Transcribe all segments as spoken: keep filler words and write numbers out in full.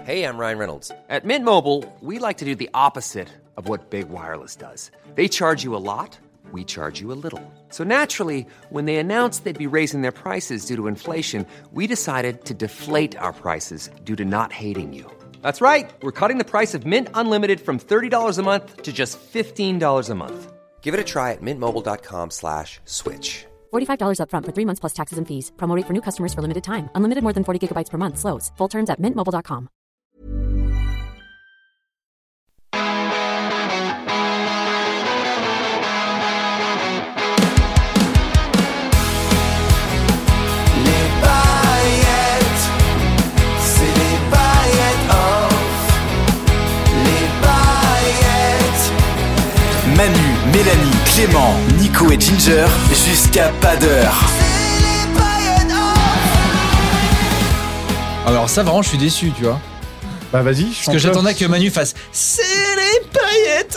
Hey, I'm Ryan Reynolds. At Mint Mobile, we like to do the opposite of what Big Wireless does. They charge you a lot, we charge you a little. So naturally, when they announced they'd be raising their prices due to inflation, we decided to deflate our prices due to not hating you. That's right. We're cutting the price of Mint Unlimited from thirty dollars a month to just fifteen dollars a month. Give it a try at mintmobile.com slash switch. forty-five dollars up front for three months plus taxes and fees. Promo rate for new customers for limited time. Unlimited more than forty gigabytes per month. Slows full terms at mint mobile dot com. Manu, Mélanie, Clément, Nico et Ginger, jusqu'à pas d'heure. Alors ça vraiment je suis déçu tu vois. Bah vas-y. Parce que j'attendais que Manu fasse c'est les paillettes.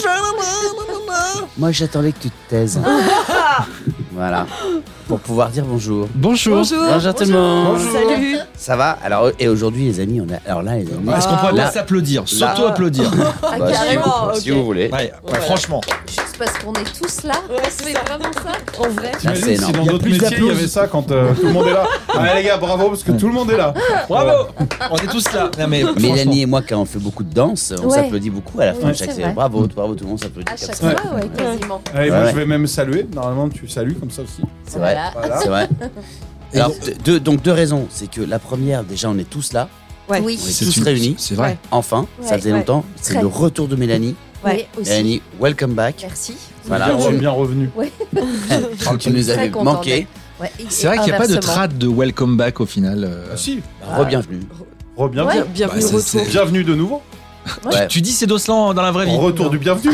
Moi j'attendais que tu te taises. Voilà. Pour pouvoir dire bonjour. Bonjour. Bonjour, bonjour tout le monde. Bonjour. Salut. Ça va? Alors et aujourd'hui les amis, on a alors là les amis. Est-ce qu'on pourrait là, pas s'applaudir? Surtout applaudir. Ah, bah, si, carrément, vous, ok. si vous voulez. Ouais, ouais, franchement. Juste parce qu'on est tous là. C'est vraiment ça. En vrai. Ça, c'est T'imagines si énorme. dans Il y a d'autres plus métiers il y d'applaudissements. avait ça quand euh, tout le monde est là. Allez les gars, bravo parce que tout le monde est là. Bravo. On est tous là. Non mais Mélanie et moi quand on fait beaucoup de danse, on Ouais. s'applaudit beaucoup à la fin Ouais, de chaque c'est série. vrai. Bravo, bravo tout le monde s'applaudit À comme chaque ça. fois, ouais, quasiment. Allez, moi Ouais. je vais même saluer. Normalement tu salues comme ça aussi. C'est vrai. Voilà. C'est vrai. Alors deux- deux, donc deux raisons, c'est que la première déjà on est tous là, Oui. on est c'est tous une- réunis. C'est vrai. Enfin, ça Ouais, faisait ouais. longtemps. C'est Très. le retour de Mélanie. Oui, aussi. Mélanie, welcome back. Merci. Voilà, bien, tu, bien revenu. tu nous Très avais contente manqué. Ouais, et- C'est vrai et qu'il n'y a pas de inversement. trad de welcome back au final. euh. Ah si, Re-bienvenue. re-bienvenue. Ouais. Bienvenue Bah, au ça, retour. c'est- Bienvenue de nouveau. Ouais. Tu dis c'est Doslan dans la vraie vie. Retour du bienvenu.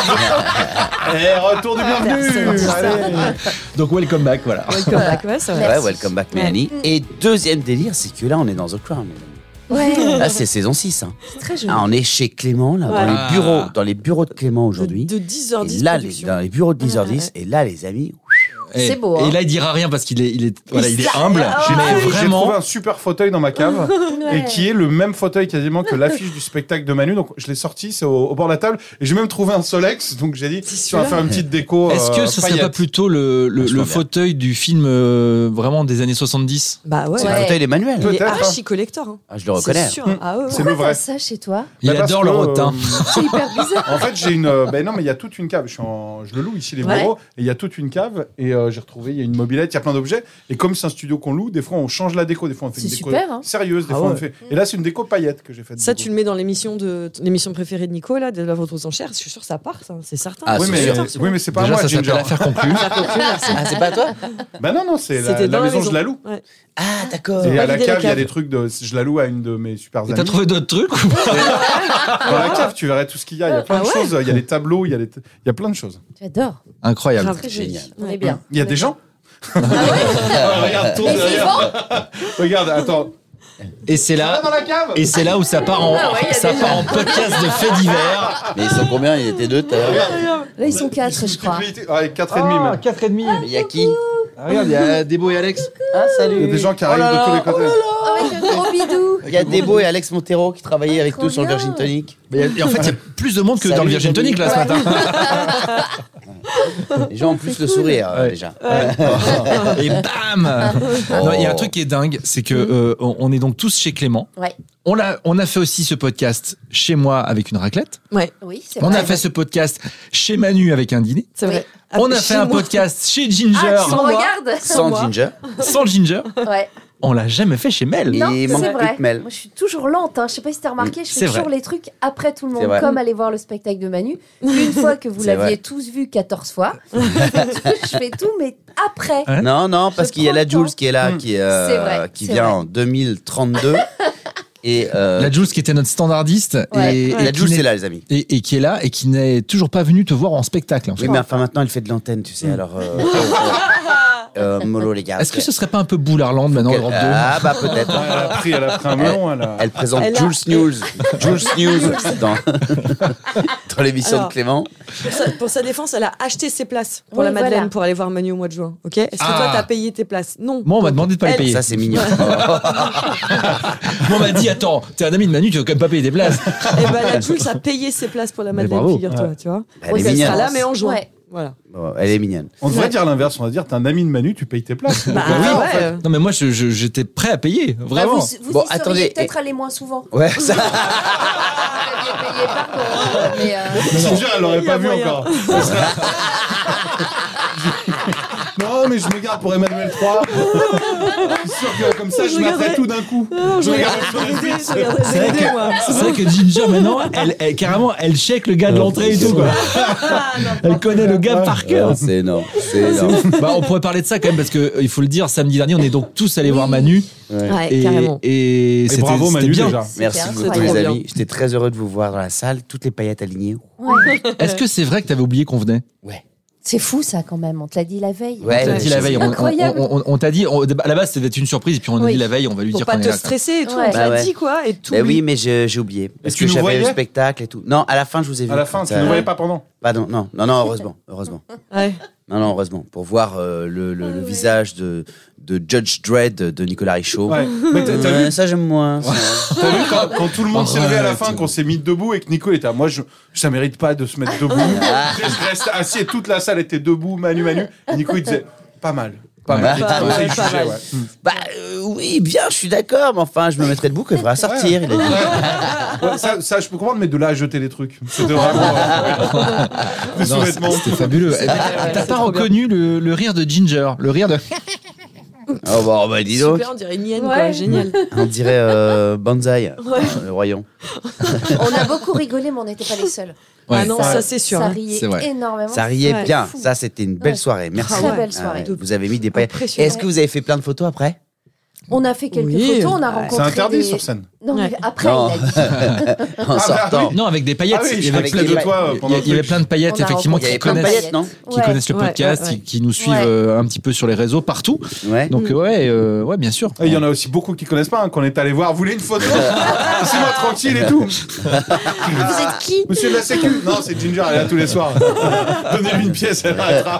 Eh, retour du bienvenu. Personne dit ça. Allez. Donc welcome back voilà. Welcome back, ouais, c'est vrai. Ouais, Merci. welcome back Mélanie. Et deuxième délire, c'est que là on est dans The Crown. Mélanie. Ouais. Là c'est saison six. Hein. C'est très joli. Ah, on est chez Clément, là, Ouais. dans Ah. les bureaux, dans les bureaux de Clément aujourd'hui. De dix heures dix. Et là, les, production. dans les bureaux de dix heures dix, Ouais, et là, les amis, Et, C'est beau, hein. Et là il dira rien parce qu'il est, il est, voilà, il est s'arrête. humble. J'ai mais J'ai vraiment. trouvé un super fauteuil dans ma cave et qui est le même fauteuil quasiment que l'affiche du spectacle de Manu. Donc je l'ai sorti, c'est au, au bord de la table. Et j'ai même trouvé un Solex. Donc j'ai dit, tu vas faire une petite déco. Est-ce que euh, ce serait paillettes. pas plutôt le, le, Vachement le bien. fauteuil du film euh, vraiment des années soixante-dix? Bah ouais. c'est le Ouais. fauteuil d'Emmanuel. Il est Peut-être, archi collector. Hein. Ah, je le reconnais. C'est sûr. Ah ouais, ouais. C'est le Pourquoi vrai. t'as ça chez toi? Il Bah, parce adore que, le rotin. euh, C'est hyper bizarre. En fait, j'ai une. euh, ben non, mais il y a toute une cave. Je, suis en- je le loue ici les Ouais. bureaux et il y a toute une cave et euh, j'ai retrouvé. Il y a une mobilette, il y a plein d'objets et comme c'est un studio qu'on loue, des fois on change la déco, des fois on fait une C'est déco super, hein. sérieuse, des Ah fois on ouais. fait. Et là, c'est une déco paillette que j'ai faite. Ça, tu le mets dans l'émission de l'émission préférée de Nico, là, de la vente aux enchères. Je suis sûr que ça part, ça, c'est certain. Ah, Oui, c'est mais, sûr. oui, mais c'est pas à Déjà moi, ça Ginger. s'appelle affaire conclue. Ah, c'est pas toi? Bah non, non, c'est la, C'était la dans maison, je la loue. Ouais. Ah, d'accord. Et à la valider la cave, il y a cave. des trucs de. Je la loue à une de mes super Et amies. t'as trouvé d'autres trucs ou pas? Dans la cave, tu verrais tout ce qu'il y a. Il y a plein Ah de ouais. choses. Il y a les tableaux, il y a, les t- il y a plein de choses. J'adore. Incroyable. Grave. Très joli. Génial. On est bien. Il y a des gens. Ah Ah, regarde, tourne Mais c'est derrière. Regarde, attends. Et c'est Ça va là, dans la cave. et c'est là où ça part en, Ah ouais, il y a ça des part en podcast de faits divers. Mais ils sont combien? Ils étaient deux tout à l'heure. Là, ils sont quatre, je crois. Ah, quatre et demi même. quatre et demi. Mais il y a qui? Ah, regarde, il y a Debo et Alex. Ah, salut. Il y a des gens qui arrivent Oh là de tous là, les côtés. Oh, avec un gros bidou. Il y a Debo et Alex Montero qui travaillaient avec trop nous sur le bien. Virgin Tonic. Mais il y a- et en fait, il y a plus de monde que Salut, dans le Virgin les amis. Tonic là ce Ouais. matin. Les gens ont plus le sourire euh, Ouais. déjà. Et bam. Non, il y a un truc qui est dingue, c'est que euh, on on est donc tous chez Clément. Ouais. On a, on a fait aussi ce podcast chez moi avec une raclette. Ouais, Oui, c'est On vrai. a fait ce podcast chez Manu avec un dîner. c'est vrai. On a Chez fait un moi. podcast chez Ginger Ah, tu me moi. regardes? Sans moi. Ginger. sans Ginger. Ouais. On l'a jamais fait chez Mel. Et Non, il c'est manque vrai. plus que Mel. Moi, je suis toujours lente. Hein. Je sais pas si t'as remarqué, je C'est fais vrai. toujours les trucs après tout le C'est monde, vrai. comme aller voir le spectacle de Manu. Une fois que vous C'est l'aviez vrai. tous vu quatorze fois, je fais tout, je fais tout, mais après. Hein? Non, non, parce Je qu'il y a prends la le Jules temps. qui est là, Mm. qui, euh, C'est vrai, qui c'est vient vrai. en deux mille trente-deux. Et euh, La Jules qui était notre standardiste Ouais. et, et et la qui Jules, n'est- c'est là, les amis. et, et qui est là et qui n'est toujours pas venue te voir en spectacle. En fait. Oui, mais enfin maintenant, elle fait de l'antenne, tu sais. Mm. Alors, euh, euh, mollo les gars. Est-ce que ce serait pas un peu Boularland maintenant, Europe deux? Ah bah peut-être. Elle a pris, elle a pris un melon. Elle a... Elle présente Elle a- Jules News, Jules News dans, dans l'émission Alors, de Clément. Pour sa, pour sa défense, elle a acheté ses places pour Oui, la Madeleine voilà. pour aller voir Manu au mois de juin. Ok. Est-ce que Ah. toi t'as payé tes places? Non. Moi, on m'a demandé de pas les Elle- payer. Ça c'est mignon. Moi, on m'a dit, attends, t'es un ami de Manu, tu vas quand même pas payer tes places. Et ben la Jules a payé ses places pour la Mais Madeleine, bravo. figure-toi, Ouais. tu vois. Elle est Oui, elle mignonne. sera là, mais en juin. Ouais. Voilà. Bon, elle est mignonne. On devrait Ouais. dire l'inverse. On va dire, t'es un ami de Manu, tu payes tes places. Bah Donc, oui, en ouais. fait. euh, Non, mais moi, je- je- j'étais prêt à payer, Bah, vraiment. vous vous Bon, y seriez attendez, peut-être aller moins souvent. Ouais, ça. Vous aviez payé, pardon. hein, Mais, euh, Ginger, elle l'aurait Il y pas a vu moyen. encore. Non, mais je me garde pour Emmanuel trois. Je suis sûr que comme ça, Je je m'apprête regarderai- tout d'un coup. Non, je Je regarde regarde sur des D V D, Netflix. je regarde C'est des vrai D V D, que- moi. C'est vrai que Ginger, maintenant, elle, elle- carrément, elle check le gars de l'entrée et tout, quoi. Elle connaît le gars par cœur. Ah, c'est énorme. C'est énorme. Bah, on pourrait parler de ça quand même parce que euh, il faut le dire, samedi dernier, on est donc tous allés voir Manu. Ouais, Et, carrément. et, Et c'était- bravo c'était Manu bien. déjà. Merci C'était beaucoup incroyable. les Trop amis. J'étais très heureux de vous voir dans la salle. Toutes les paillettes alignées. Est-ce que c'est vrai que t'avais oublié qu'on venait? Ouais. c'est fou ça quand même. On te l'a dit la veille. Ouais, On t'a ouais, dit la je veille, sais. on, Incroyable. on- on- on t'a dit, on- à la base c'était une surprise, puis on a Oui. dit la veille, on va lui Pour dire pas qu'on est te là. quoi. stresser et tout, Ouais. on te l'a Bah ouais. dit quoi, et tout. Ben oui, mais je- j'ai oublié. Parce tu que nous j'avais le voyais spectacle et tout. Non, à la fin, je vous ai vu. À la fin, tu Ça- ne voyais pas pendant. Pardon, non, non, non, heureusement, heureusement. Ouais. Non, non, heureusement. Pour voir euh, le, le, le visage de, de Judge Dredd de Nicolas Richaud. Ouais. Mais t'as, t'as Ouais, vu, ça, j'aime moins. ça. t'as vu quand, quand tout le monde s'est levé à la Arrête. fin, qu'on s'est mis debout et que Nico était à moi, je, ça mérite pas de se mettre debout. Après, je restais assis et toute la salle était debout, Manu, Manu. Et Nico, il disait, pas mal. Pas Ouais. mal. Pas Comme mal, ça, il pas jugeait, mal. ouais. Mm. Bah euh, oui, bien, je suis d'accord, mais enfin, je me mettrai debout quand il faudra sortir. Il a dit. Ouais, ça, ça, je peux comprendre, mais de là à jeter des trucs. C'était vraiment. euh, des Non, sous-vêtements. c'était fabuleux. Eh, mais T'as c'est pas trop bien. reconnu le, le rire de Ginger, le rire de. Oh bah, bah, dis donc. Super, on dirait une hyène, Ouais. quoi, génial. On dirait euh, Banzai, euh, le royaume. On a beaucoup rigolé, mais on n'était pas les seuls. Ouais. Ah non, ça c'est sûr. Ça hein. riait C'est vrai. énormément. Ça riait Ouais, bien. fou. Ça, c'était une belle Ouais. soirée. Merci. Très belle soirée. ouais, vous avez mis des paillettes. Impressionnant. Est-ce que vous avez fait plein de photos après? On a fait quelques Oui. photos, on a Ouais. rencontré. C'est interdit des- sur scène. Non, mais Ouais. après, Non. il a dit. En bah sortant. oui. Non, avec des paillettes. Ah oui, il y je avait avec avec plein les de, toi il y pendant a- le il y avait truc. plein de paillettes, On a effectivement, Il y qui avait plein de connaissent, paillettes, non? qui Ouais. connaissent le Ouais, podcast, ouais, qui- ouais. qui nous suivent Ouais. euh, un petit peu sur les réseaux partout. Ouais. Donc ouais, euh, ouais, bien sûr. Et il y en a aussi beaucoup qui connaissent pas, hein, qu'on est allé voir. Vous voulez une photo? Laissez-moi tranquille et tout. Vous êtes qui Monsieur de la Sécu. Non, c'est Ginger, elle est là tous les soirs. Donnez-lui une pièce, elle arrêtera.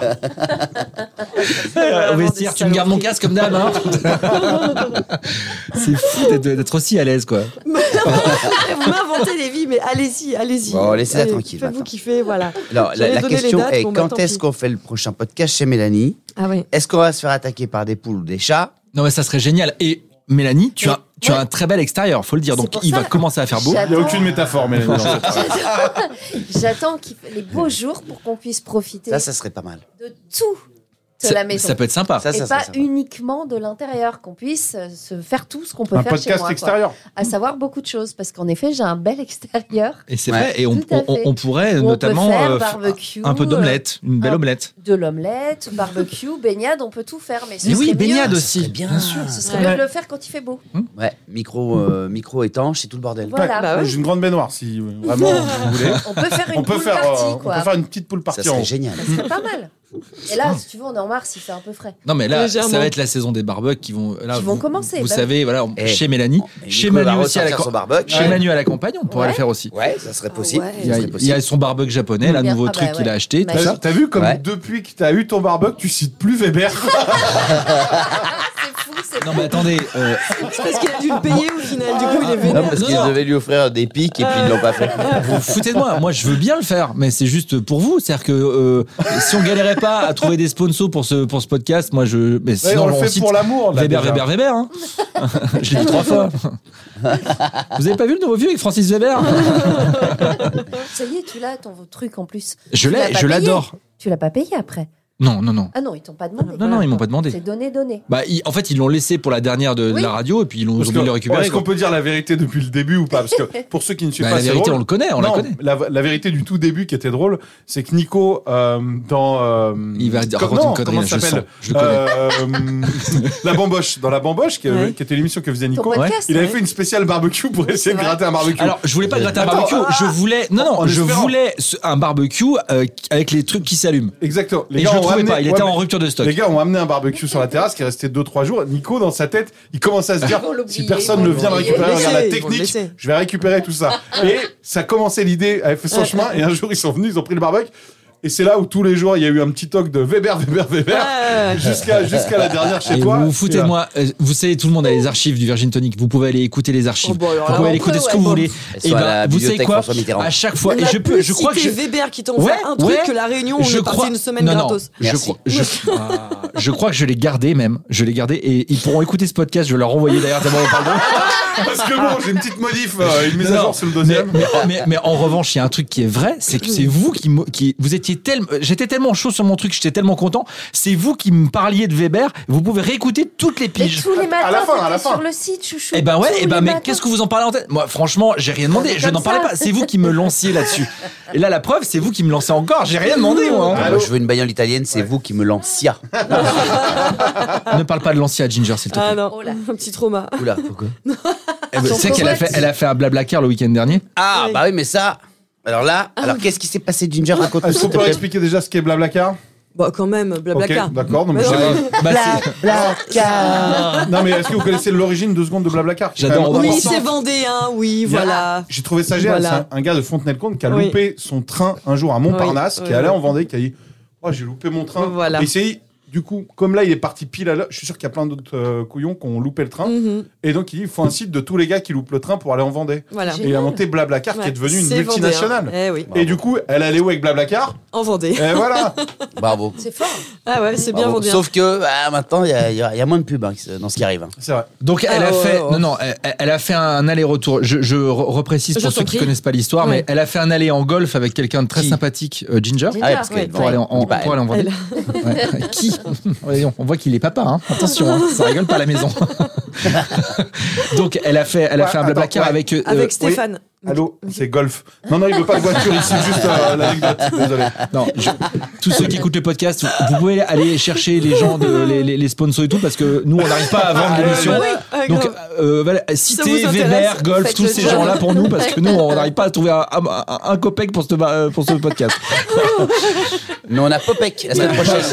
Au vestiaire, tu me gardes mon casque comme d'hab, hein. C'est fou d'être, d'être aussi à l'aise, quoi. Vous m'inventez les vies, mais allez-y, allez-y. Bon, laissez-la Allez, tranquille, Faites-vous maintenant. kiffer, voilà. Alors, la, J'allais la donner les question dates, est bon, bah, quand tant est-ce pis. qu'on fait le prochain podcast chez Mélanie? Ah ouais. Est-ce qu'on va se faire attaquer par des poules ou des chats? Non, mais ça serait génial. Et Mélanie, tu as, tu as ouais. un très bel extérieur, faut le dire. C'est Donc pour il ça. va commencer à faire beau. Il n'y a aucune métaphore, Mélanie. dans cette phrase. J'attends qu'il fait les beaux jours pour qu'on puisse profiter Ça, ça serait pas mal. de tout de Ça, la maison. ça peut être sympa. Ça, et ça pas serait sympa. uniquement de l'intérieur, qu'on puisse euh, se faire tout ce qu'on peut Un faire chez podcast moi. quoi. extérieur. À savoir beaucoup de choses, parce qu'en effet, j'ai un bel extérieur. Et c'est Ouais. vrai. Et on, Tout à on, fait. on pourrait Où notamment on peut faire euh, barbecue, un peu d'omelette, une belle un- omelette. de l'omelette, barbecue, baignade, on peut tout faire. Mais, ce Mais oui, serait baignade mieux, aussi. bien sûr. Ce serait Ouais. mieux de le faire quand il fait beau. Ouais, micro, euh, micro étanche et tout le bordel. Voilà. Bah ouais. J'ai une grande baignoire, si euh, vraiment vous voulez. On peut faire une On peut pool faire, party, euh, on quoi. peut faire une petite poule Ça partie en serait haut. génial. Ça serait pas mal. Et là, si tu veux, on est en mars, il fait un peu frais. Non, mais là, Légèrement. ça va être la saison des barbecues qui vont. Là, Qui vont vous- commencer, Vous bah savez, voilà, on- Eh, chez Mélanie, Et chez Nico Manu va aussi à la ressortir co- son barbecue. chez Ouais. Manu à la campagne, on pourrait Ouais. le faire aussi. Ouais, ça serait possible. ouais. Il y, a, Ça serait il y a possible. son barbecue japonais, là, Bien. nouveau Ah truc bah qu'il a ouais. acheté, tout Magique. ça. T'as t'as vu comme Ouais. depuis que t'as eu ton barbecue, tu cites plus Weber. C'est fou, c'est Non, mais attendez, euh, C'est parce qu'il a dû le payer au final, du coup il est venu. Non, parce Non, qu'ils non. devaient lui offrir des pics et puis ils l'ont pas fait. vous vous foutez de moi. Moi, je veux bien le faire, mais c'est juste pour vous. C'est-à-dire que euh, si on galérait pas à trouver des sponsors pour ce, pour ce podcast, moi, je. Mais Ouais, sinon, on le fait cite pour l'amour. là, Weber, déjà. Weber, Weber. Hein. Je l'ai dit trois fois. Vous avez pas vu le nouveau vieux avec Francis Weber? Ça y est, tu l'as, ton truc en plus. Je Tu l'as l'ai, pas je payé. l'adore. Tu l'as pas payé après. Non, non, non. Ah non, ils t'ont pas demandé. Non, non, ils m'ont pas demandé. C'est donné, donné. Bah, ils- en fait, ils l'ont laissé pour la dernière de, de Oui. la radio et puis ils l'ont Parce oublié de que- le récupérer. Est-ce quoi. qu'on peut dire la vérité depuis le début ou pas? Parce que pour ceux qui ne suivent Bah, pas la ces vérité, rôles- on le connaît, on la non, connaît. La, la vérité du tout début qui était drôle, c'est que Nico, euh, dans. euh, Il va dire- comme- raconter non, une connerie, comment là, ça je s'appelle sens, je le connais. Euh, La Bamboche. Dans La Bamboche, qui, Ouais. qui était l'émission que faisait Nico, Ton podcast, il avait ouais. fait une spéciale barbecue pour essayer c'est de vrai. gratter un barbecue. Alors, je voulais pas gratter un Attends, barbecue, ah, je voulais. Non, non, en je espérant. voulais ce- un barbecue euh, avec les trucs qui s'allument. Exactement. Les Et gars je ont ont trouvait ramené- pas. Il ouais, était mais- en rupture de stock. Les gars ont amené un barbecue sur la terrasse qui est resté deux trois jours. Nico, dans sa tête, il commence à se dire Ils vont l'oublier, si personne ils ne vont vient le l'oublier. récupérer, Ils vont regarde la le laisser, ils vont le technique, laisser. je vais récupérer tout ça. Et ça commençait l'idée, elle fait son chemin. Et un jour, ils sont venus, ils ont pris le barbecue. Et c'est là où tous les jours, il y a eu un petit talk de Weber, Weber, Weber, Ouais. jusqu'à jusqu'à la dernière chez Et toi. vous vous foutez Et, de euh, moi. Euh, Vous savez, tout le monde a les archives du Virgin Tonic. Vous pouvez aller écouter les archives. Oh, bon, alors vous là, pouvez aller après, écouter ce que ouais, vous bon. voulez. Elles Et sont à ben, la vous savez bibliothèque quoi François Mitterrand. À chaque fois, On et a je peux, plus je crois que je, cité Weber qui t'en Ouais, fait un truc ouais. que la Réunion, on je est parti crois une semaine non, non, gratos. je Merci. crois, je, ah, je crois que je l'ai gardé même. Je l'ai gardé et ils pourront écouter ce podcast. Je vais leur renvoyer d'ailleurs. tellement on parle d'eux. Parce que bon, j'ai une petite modif, euh, une mise à Non, jour sur le mais, deuxième. mais, mais, mais en revanche, il y a un truc qui est vrai, c'est que c'est vous qui, me- qui vous étiez tellement, j'étais tellement chaud sur mon truc, j'étais tellement content. C'est vous qui me parliez de Weber. Vous pouvez réécouter toutes les Et piges. tous les matins, À la fin, à la c'était fin. sur le site, chouchou. Eh ben ouais, Tous eh ben les mais matins. qu'est-ce que vous en parlez en tête? Moi, franchement, j'ai rien demandé. On est Je comme n'en parlais ça. pas. C'est vous qui me lanciez là-dessus. Et là, la preuve, c'est vous qui me lancez encore. J'ai rien demandé, moi. Ah, moi, je veux une bagnole italienne, c'est vous qui me lancia. Ne parle pas de l'ancien à Ginger, s'il te plaît. Ah non, Oh là. un petit trauma. Oula, pourquoi Eh ben, tu sais qu'elle a fait, elle a fait un blablacar le week-end dernier. Ah, Oui. bah oui, mais ça. Alors là, alors qu'est-ce qui s'est passé, Ginger? Raconte-nous, Est-ce s'il qu'on te peut plaît. expliquer déjà ce qu'est Blablacar? Bah quand même, blablacar. Ok, d'accord. Non, mais Mais je sais non. pas. Bah, c'est- Non, mais est-ce que vous connaissez l'origine deux secondes de Blablacar? qui est J'adore quand même Oui, important. c'est vendéen, oui, Il y a- voilà. J'ai trouvé ça génial. Voilà. C'est un, un gars de Fontenay-le-Comte qui a Oui. loupé son train un jour à Montparnasse, Oui, qui oui, allait oui. en Vendée, qui a dit oh, j'ai loupé mon train. Voilà. Et c'est du coup, comme là, il est parti pile à l'heure. Je suis sûr qu'il y a plein d'autres euh, couillons qui ont loupé le train. Mhm, Et donc, il dit il faut un site de tous les gars qui loupent le train pour aller en Vendée. Voilà. Et il a monté Blablacar, qui Ouais, est devenu une c'est multinationale. vendéen. Eh oui, Et du coup, elle allait où avec Blablacar? en Vendée. Et voilà. Bravo. C'est fort. Ah ouais, c'est bien Bravo. vendéen. Sauf que ah, maintenant, il y, a- il y a il y a moins de pubs hein, dans ce qui arrive. hein. C'est vrai. Donc elle Ah, a ouais, fait ouais, ouais. non non elle, elle a fait un aller-retour. Je, je re- reprécise Je pour t'en ceux qui prie. connaissent pas l'histoire, Ouais. mais elle a fait un aller en golf avec quelqu'un de très Qui sympathique, euh, Ginger, Ginger. Ah ouais, parce Ouais. qu'elle pour aller en, en- on dit pas pour aller en Vendée. Elle. Ouais. Qui Voyons, on voit qu'il est papa. Hein. Attention, hein, ça rigole pas à la maison. Donc elle a fait elle a Ouais, fait un attends, blablacar ouais. avec euh, Avec euh, Stéphane. Allô, c'est golf. Non, non, il veut pas de voiture ici, juste euh, l'anecdote. Désolé. Non, je- tous ceux qui écoutent le podcast, vous pouvez aller chercher les gens, de, les, les, les sponsors et tout, parce que nous, on n'arrive pas à vendre l'émission. Ah, Donc, grave. euh, voilà, vous citez intéresse, Weber, Golf, faites tous le ces job. gens-là pour nous, parce que nous, on n'arrive pas à trouver un, un, un, un copec pour ce, euh, pour ce podcast. Mais on a Popek la semaine prochaine.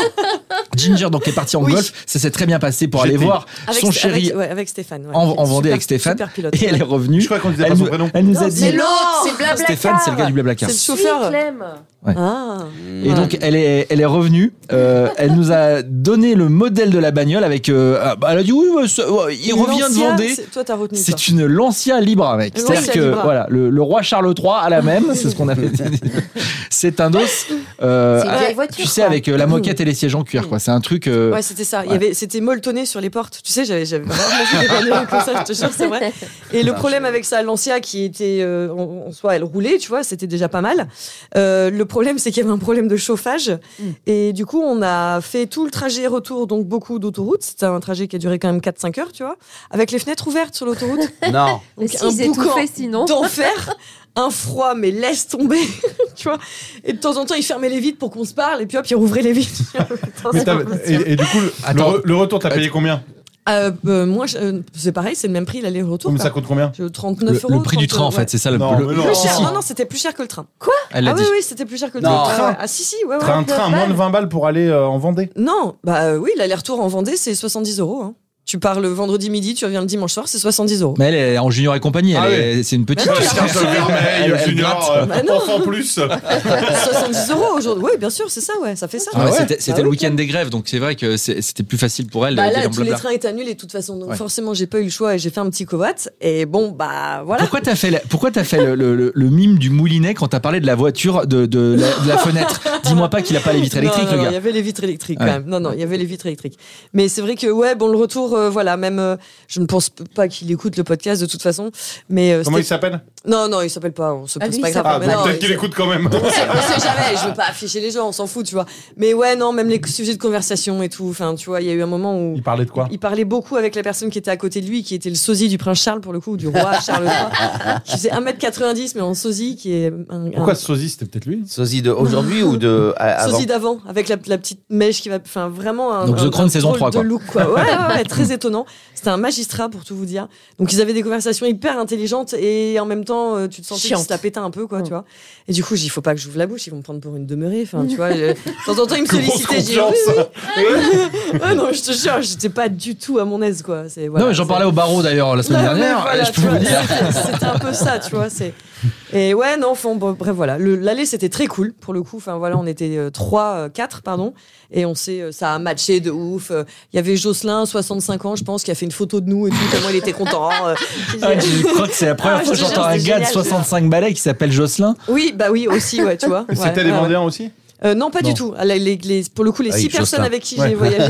Ginger, donc, est parti en Oui. golf. Ça s'est très bien passé pour J'étais- aller voir Avec, son avec- chéri ouais, avec Stéphane. ouais. en, en Vendée Super- avec Stéphane. Super pilote. Et elle est revenue. Je crois qu'on disait Elle pas son nous, prénom. elle nous a Non, dit. c'est l'autre, c'est Blablacar. Stéphane, c'est le gars du Blablacar. C'est le chauffeur. Clem. Ah. Et donc elle est, elle est revenue. euh, elle nous a donné le modèle de la bagnole avec. euh, ah, bah, elle a dit oui, ouais, ça- ouais, il Une revient de Lancia, Vendée. c'est- Toi, t'as retenu ça. C'est une Lancia Libra, mec. Une C'est-à-dire Lancia que Libra. voilà, le, le roi Charles trois a la même. C'est ce qu'on avait dit. C'est un dos. euh, C'est une vieille voiture, tu sais, quoi. avec euh, la moquette et les sièges en cuir, quoi. C'est un truc. euh, Ouais, c'était ça. Il y ouais. avait, c'était molletonné sur les portes. Tu sais, j'avais, j'avais vraiment vu des bagnoles comme ça, je te jure, c'est vrai. Et le problème avec ça, Lancia, qui était, euh, en, en soi, elle roulait, tu vois, c'était déjà pas mal. Euh, le problème, c'est qu'il y avait un problème de chauffage. Et du coup, on a fait tout le trajet retour, donc beaucoup d'autoroutes. C'était un trajet qui a duré quand même quatre cinq heures, tu vois, avec les fenêtres ouvertes sur l'autoroute. Non. Mais Donc, si, un ils boucan étouffaient sinon. d'enfer, un froid, mais laisse tomber, tu vois. Et de temps en temps, il fermait les vitres pour qu'on se parle, et puis hop, il rouvrait les vitres. Putain, Mais c'est t'as- pas possible. et, et du coup, le, Attends. le re- le retour, t'as payé combien? Euh, euh, moi, je- euh, c'est pareil, c'est le même prix l'aller-retour. Mais ça quoi. coûte combien? Je- trente-neuf le, euros. le prix du trente, train, en ouais. fait, c'est ça le, Non, le- mais non. Plus Si, cher. si, Non, non, c'était plus cher que le train. elle l'a Ah dit. oui, oui, c'était plus cher que le Non. train. Le train. Ouais, Ah si, si, ouais, ouais. T'as un train à moins de vingt balles pour aller euh, en Vendée? Non, bah euh, oui, l'aller-retour en Vendée, c'est soixante-dix euros. Hein. Tu pars le vendredi midi, tu reviens le dimanche soir, c'est soixante-dix euros. Mais elle est en junior et compagnie. Elle Ah est, c'est une petite. Mais non, Ouais, elle Serge Vermeil, Elle- elle Junior, gratte. euh, Bah non. enfant plus. soixante-dix euros aujourd'hui. Oui, bien sûr, c'est ça, ouais, ça fait ça. Ah ouais, Ah ouais c'était c'était Bah le oui, week-end des grèves, donc c'est vrai que c'est- c'était plus facile pour elle Bah d'aller là, en tous les blabla. trains étaient annulés de toute façon, donc Ouais. forcément, j'ai pas eu le choix et j'ai fait un petit covoit. Et bon, bah voilà. Pourquoi t'as fait, la- pourquoi t'as fait le, le- le- le mime du moulinet quand t'as parlé de la voiture de, de, la, de la fenêtre? Dis-moi pas qu'il a pas les vitres électriques, Non, non, le non, gars. Il y avait les vitres électriques Ouais. quand même. Non, non, il y avait les vitres électriques. Mais c'est vrai que, ouais, bon, le retour, euh, voilà, même, euh, je ne pense pas qu'il écoute le podcast de toute façon. Mais euh, Comment il c'était- s'appelle? Non, non, il s'appelle pas. On se Ah, pose lui, pas il grave. Ah, mais bon, non, peut-être il- qu'il écoute quand même. On sait, on sait jamais, je veux pas afficher les gens, on s'en fout, tu vois. Mais ouais, non, même les sujets de conversation et tout. Enfin, tu vois, il y a eu un moment où Il parlait de quoi? il parlait beaucoup avec la personne qui était à côté de lui, qui était le sosie du prince Charles, pour le coup, du roi Charles trois, qui faisait un mètre quatre-vingt-dix, mais en sosie, qui est un, Pourquoi un ce sosie, c'était peut-être lui? Sosie de aujourd'hui ou de à- avant? sosie d'avant, avec la, la petite mèche qui va. Enfin, vraiment un. Donc, The un- Crown un saison drôle trois, de quoi. look, quoi. Ouais, ouais, ouais, très très étonnant. C'était un magistrat, pour tout vous dire. Donc, ils avaient des conversations hyper intelligentes et en même temps, euh, tu te sentais qu'ils se la pétaient un peu, quoi, tu vois. Et du coup, j'ai dit, il faut pas que j'ouvre la bouche, ils vont me prendre pour une demeurée. Enfin, tu vois, je- de temps en temps, ils me sollicitaient. J'ai dit, oui, oui. Ah non, je te jure, j'étais pas du tout à mon aise, quoi. C'est, voilà, non, mais j'en c'est- parlais au barreau d'ailleurs la semaine Ouais, dernière. mais voilà, je peux tu vous vois, dire. c'était- C'était un peu ça, tu vois. C'est... Et ouais, non, enfin, bon, bref, voilà. Le, l'aller, c'était très cool, pour le coup. Enfin, voilà, on était euh, trois, euh, quatre, pardon. Et on s'est, euh, ça a matché de ouf. Euh, Il y avait Jocelyn, soixante-cinq ans, je pense, qui a fait une photo de nous et tout, tellement il était content. Euh, Ah, je crois que c'est la première Ah, fois que je te j'entends jure, un c'était gars de génial, soixante-cinq balais qui s'appelle Jocelyn. Oui, bah oui, aussi, ouais, tu vois. Et Ouais, C'était des ouais, Vendéens aussi Euh, non, pas Non. du tout. Les, les- les- pour le coup, les Ah, six avec personnes Jocelyn. avec qui Ouais. j'ai voyagé.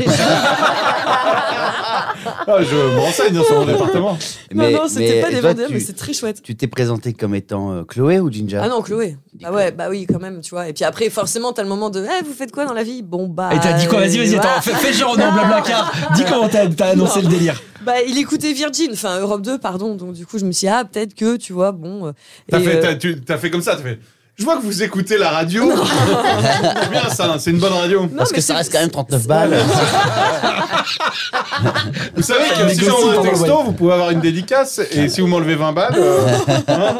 Ah, je me renseigne sur mon département. non, non, c'était pas des toi, Vendéens, tu- mais c'est très chouette. Tu t'es présenté comme étant euh, Chloé ou Ginger? Ah non, Chloé. Ah ouais, bah oui, quand même, tu vois. Et puis après, forcément, t'as le moment de, eh, vous faites quoi dans la vie? Bon, bah. Et t'as dit quoi? Vas-y, vas-y, euh, attends, voilà. fais, fais genre, non, blablacar. Dis comment t'as, t'as annoncé le délire. Bah, il écoutait Virgin, enfin Europe deux, pardon. Donc du coup, je me suis dit, ah, peut-être que, tu vois, bon. euh, T'as et, fait, euh, t'as, tu, t'as fait comme ça, t'as fait. Je vois que vous écoutez la radio. C'est bien ça, c'est une bonne radio. non, Parce mais que ça c'est- reste quand même trente-neuf balles. Vous savez que si Négocie j'envoie un pour texto, l'envoyer. vous pouvez avoir une dédicace. Et si vous m'enlevez vingt balles. euh, hein.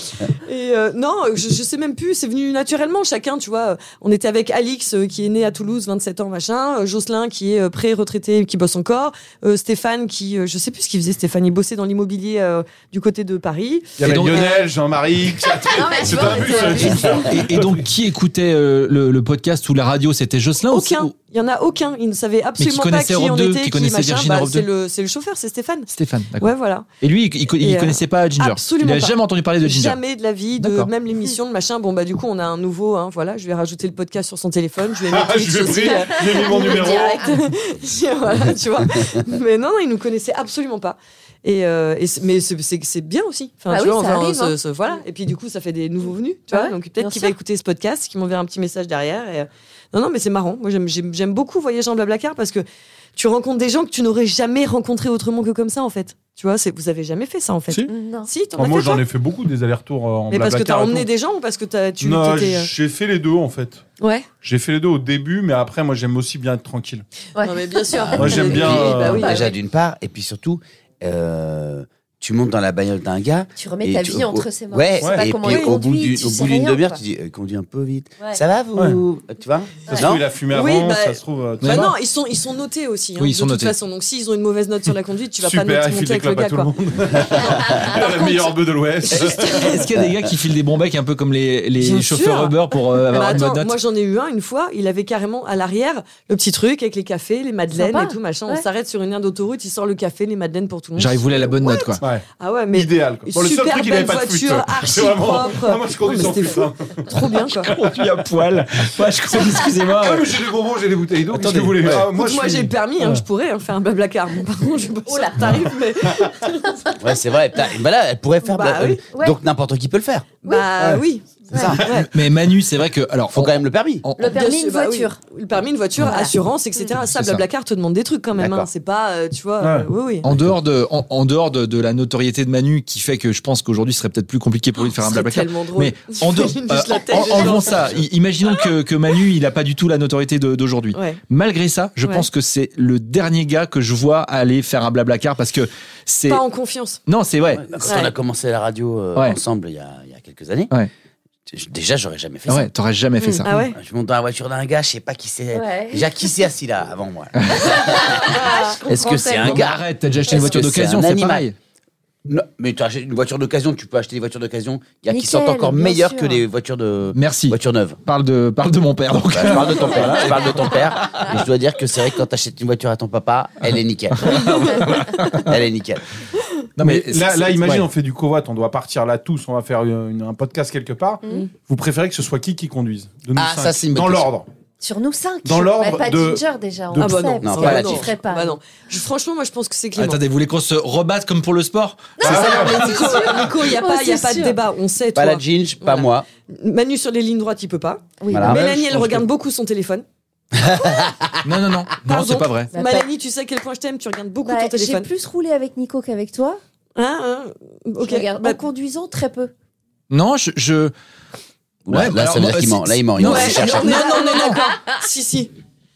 Et euh, non, je, je sais même plus, c'est venu naturellement. Chacun, tu vois, euh, on était avec Alix euh, qui est né à Toulouse, vingt-sept ans, machin. euh, Jocelyn qui est euh, pré-retraité, qui bosse encore. euh, Stéphane qui, euh, je sais plus ce qu'il faisait. Stéphane, il bossait dans l'immobilier euh, du côté de Paris. Il y avait Et donc- Lionel, Jean-Marie. mais tu C'est vois, un on bus. était- euh, Et, et donc, qui écoutait euh, le, le podcast ou la radio? C'était Jocelyn ou- Aucun. ou Il y en a aucun. Il ne savait absolument pas connaissait qui Europe on deux, était, qui connaissait machin. Virgin Bah, Europe c'est deux. le, c'est le chauffeur, c'est Stéphane. Stéphane, d'accord. Ouais, voilà. Et lui, il, il, il Et, euh, connaissait pas Ginger. absolument Il n'a pas. jamais entendu parler de Ginger. Jamais de la vie, de D'accord. même l'émission de machin. Bon, bah, du coup, on a un nouveau, hein, voilà. Je lui ai rajouté le podcast sur son téléphone. Je lui ai mis Ah, Twitch je l'ai aussi. pris, euh, j'ai mis mon numéro. direct. Voilà, tu vois. Mais non, non, il nous connaissait absolument pas. Et, euh, et c'est- mais c'est, c'est, c'est bien aussi. Enfin, Bah tu oui, vois, ça enfin, arrive, ce- hein. ce- voilà. Et puis du coup, ça fait des nouveaux venus, tu Ah vois. ouais, Donc bien peut-être qu'il va sûr. écouter ce podcast, qu'il m'enverra un petit message derrière. Et, euh, non, non, mais c'est marrant. Moi, j'aime, j'aime, j'aime beaucoup voyager en Blablacar parce que tu rencontres des gens que tu n'aurais jamais rencontrés autrement que comme ça, en fait. Tu vois, c'est, vous avez jamais fait ça, en fait. Si. Non. Si, t'en Ah, as moi, fait, j'en toi ai fait beaucoup des allers-retours euh, en Mais parce que t'as Blablacar et emmené tout. des gens ou parce que t'as, tu Non, t'étais, euh, j'ai fait les deux en fait. Ouais. J'ai fait les deux au début, mais après, moi, j'aime aussi bien être tranquille. Ouais. Non, mais bien sûr. Moi, j'aime bien, Oui, euh, bah oui, bah Déjà oui. d'une part, et puis surtout, euh, tu montes dans la bagnole d'un gars. Tu remets et ta tu- vie au- entre ses mains. Ouais, Tu sais pas et comment puis il au bout conduit, du- tu au sais bout d'une rien, demi-heure, quoi. tu dis, euh, conduis un peu vite. Ouais. Ça va, vous Tu vois Ça se Non trouve, il a fumé avant, Oui, bah, ça se trouve. euh, tu Bah sais non, pas. ils sont, ils sont notés aussi. Hein, Oui, ils de sont toute notés. façon. Donc s'ils ont une mauvaise note sur la conduite, tu vas Super, pas il noter file monter des avec le clopes à gars, tout le quoi. monde. Il a la meilleure bœuf de l'Ouest. Est-ce qu'il y a des gars qui filent des bons becs un peu comme les, les Bien chauffeurs sûr. Uber pour euh, Bah avoir une attends, bonne note? moi j'en ai eu un une fois, il avait carrément à l'arrière le petit truc avec les cafés, les madeleines Sympa. et tout machin. Ouais. On s'arrête sur une aire d'autoroute, il sort le café, les madeleines pour tout le monde. Genre, il voulait la bonne note, quoi. Ouais. Ah ouais, mais Idéal. Quoi. Bon, le seul super truc, il avait belle pas de fuite. voiture, archi C'est vraiment. propre. Ah, moi, je conduis Non, mais sans c'était fuite. fou. hein. Trop bien quoi. Conduit à poil. Ouais, je crois, excusez-moi. Ah, mais j'ai des bonbons, j'ai des bouteilles d'eau. Qu'est-ce que Attendez, vous voulez ouais. Ah, Moi, je moi suis- j'ai le permis, hein, je pourrais hein, faire un blablacar. Bon, par contre, je sais pas Oh là. sur le tarif, mais Ouais, c'est vrai. Putain, bah là, elle pourrait faire. Bah euh, oui. Ouais. Donc n'importe qui peut le faire. bah oui. C'est ça. Ouais. Mais Manu, c'est vrai que. Alors, Faut on- quand même le permis. on- Le permis, une Bah oui. voiture. Le permis, une voiture, Voilà. assurance, et cetera. Ça, C'est ça. Blablacar te demande des trucs quand même. Hein. D'accord. C'est pas, euh, tu vois, Ouais. euh, oui, oui. En dehors de, en, en dehors de, de la notoriété de Manu, qui fait que je pense qu'aujourd'hui ce serait peut-être plus compliqué pour lui de faire un Ce serait blablacar. tellement drôle. Mais en dehors, J'imagine euh, juste la tête en- des enlevons gens. ça. I- Imaginons que, que Manu, il a pas du tout la notoriété de- d'aujourd'hui. Ouais. Malgré ça, je Ouais. pense que c'est le dernier gars que je vois aller faire un blablacar parce que c'est. Pas en confiance. Non, c'est ouais. Quand Ouais. on a commencé la radio euh, Ouais. ensemble il y, a, il y a quelques années, Ouais. je- déjà j'aurais jamais fait Ouais, t'aurais jamais fait ça. Ah ouais. ça. Je monte dans la voiture d'un gars, je sais pas qui c'est. Ouais. Déjà qui c'est assis là avant moi. Je Est-ce que comprends c'est tellement. un Non, mais gars arrête, t'as déjà acheté une Est-ce voiture que c'est d'occasion, un c'est animal pareil. Non, mais tu achètes une voiture d'occasion, tu peux acheter des voitures d'occasion il y a qui Nickel, sont encore bien meilleures sûr. que les voitures de Merci. voitures neuves. Parle de, parle de mon père. Donc. Bah, je parle de ton père. Je parle de ton père. Et je dois dire que c'est vrai que quand t'achètes une voiture à ton papa, elle est nickel. Elle est nickel. Non, Mais mais là, c'est- là, imagine, ouais. on fait du covoit, on doit partir là tous, on va faire une- un podcast quelque part. Vous préférez que ce soit qui qui conduise de nous Ah, cinq ça, c'est une bonne Dans question. l'ordre. Sur nous cinq. Dans l'ordre Bah, pas de- Ginger déjà. On de- le Ah bah sait, non, parce non, que pas la tu Ginger. ferais pas. Bah non. Je, franchement, moi, je pense que c'est Clément. Attendez, vous voulez qu'on se rebatte comme pour le sport? C'est ça, mais Nico, Nico, il n'y a Oh, pas, il y a c'est pas de sûr. débat. On sait, Pas toi. la Ginge, pas Voilà. moi. Manu sur les lignes droites, il peut pas. Oui, Voilà. bah, Ouais, Mélanie, je elle pense regarde que- beaucoup son téléphone. Non, non, non. Non, Pardon. c'est pas vrai. Bah, Mélanie, tu sais à quel point je t'aime, tu regardes beaucoup bah, ton j'ai téléphone. plus roulé avec Nico qu'avec toi. Hein, hein, ok. Je regarde Bah, en conduisant très peu. Non, je. je... Là, Ouais, là, bah ça veut alors, dire qu'il c'est- ment. Là, il ment. Il non, ment. ouais, Il cherche non, un- non, non, non, d'accord. Si, si.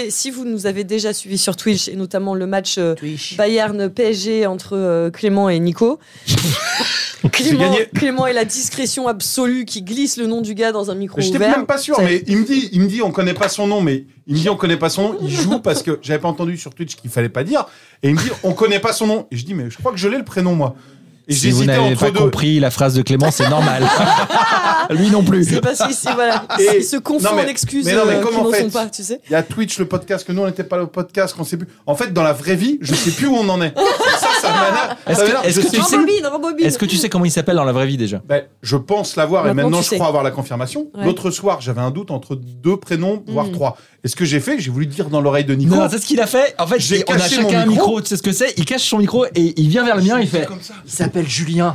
disiez, si vous nous avez déjà suivis sur Twitch, et notamment le match euh, Twitch. Bayern-P S G entre euh, Clément et Nico, Clément, gagné. Clément et la discrétion absolue qui glisse le nom du gars dans un micro Mais j'étais ouvert. même pas sûr, C'est- mais il me dit, il me dit, on connaît pas son nom, mais il me dit, on connaît pas son nom. Il joue parce que j'avais pas entendu sur Twitch qu'il fallait pas dire, et il me dit, on connaît pas son nom. Et je dis, mais je crois que je l'ai le prénom moi. Et Si vous j'hésitais n'avez entre pas deux. compris la phrase de Clément, c'est normal. Lui non plus. C'est parce qu'il c'est- voilà, Et- il se confond non, mais- en excuses mais non, mais euh, comment qui n'en en fait sont pas, tu sais. Il y a Twitch, le podcast, que nous on n'était pas le podcast, qu'on sait plus. En fait, dans la vraie vie, je sais plus où on en est. ça, ça m'énerve. Est-ce Ça que- m'énerve. est-ce Je que sais- tu sais- Rembobine, rembobine. Est-ce que tu sais comment il s'appelle dans la vraie vie déjà? Ben, je pense l'avoir et Maintenant, maintenant tu je sais. crois avoir la confirmation. Ouais. L'autre soir, j'avais un doute entre deux prénoms, voire Mm. trois. Et ce que j'ai fait, j'ai voulu dire dans l'oreille de Nico. Non, c'est ce qu'il a fait. En fait, J'ai on a caché chacun mon un micro. micro. Tu sais ce que c'est? Il cache son micro et il vient vers le mien. Il fait. Il s'appelle Julien.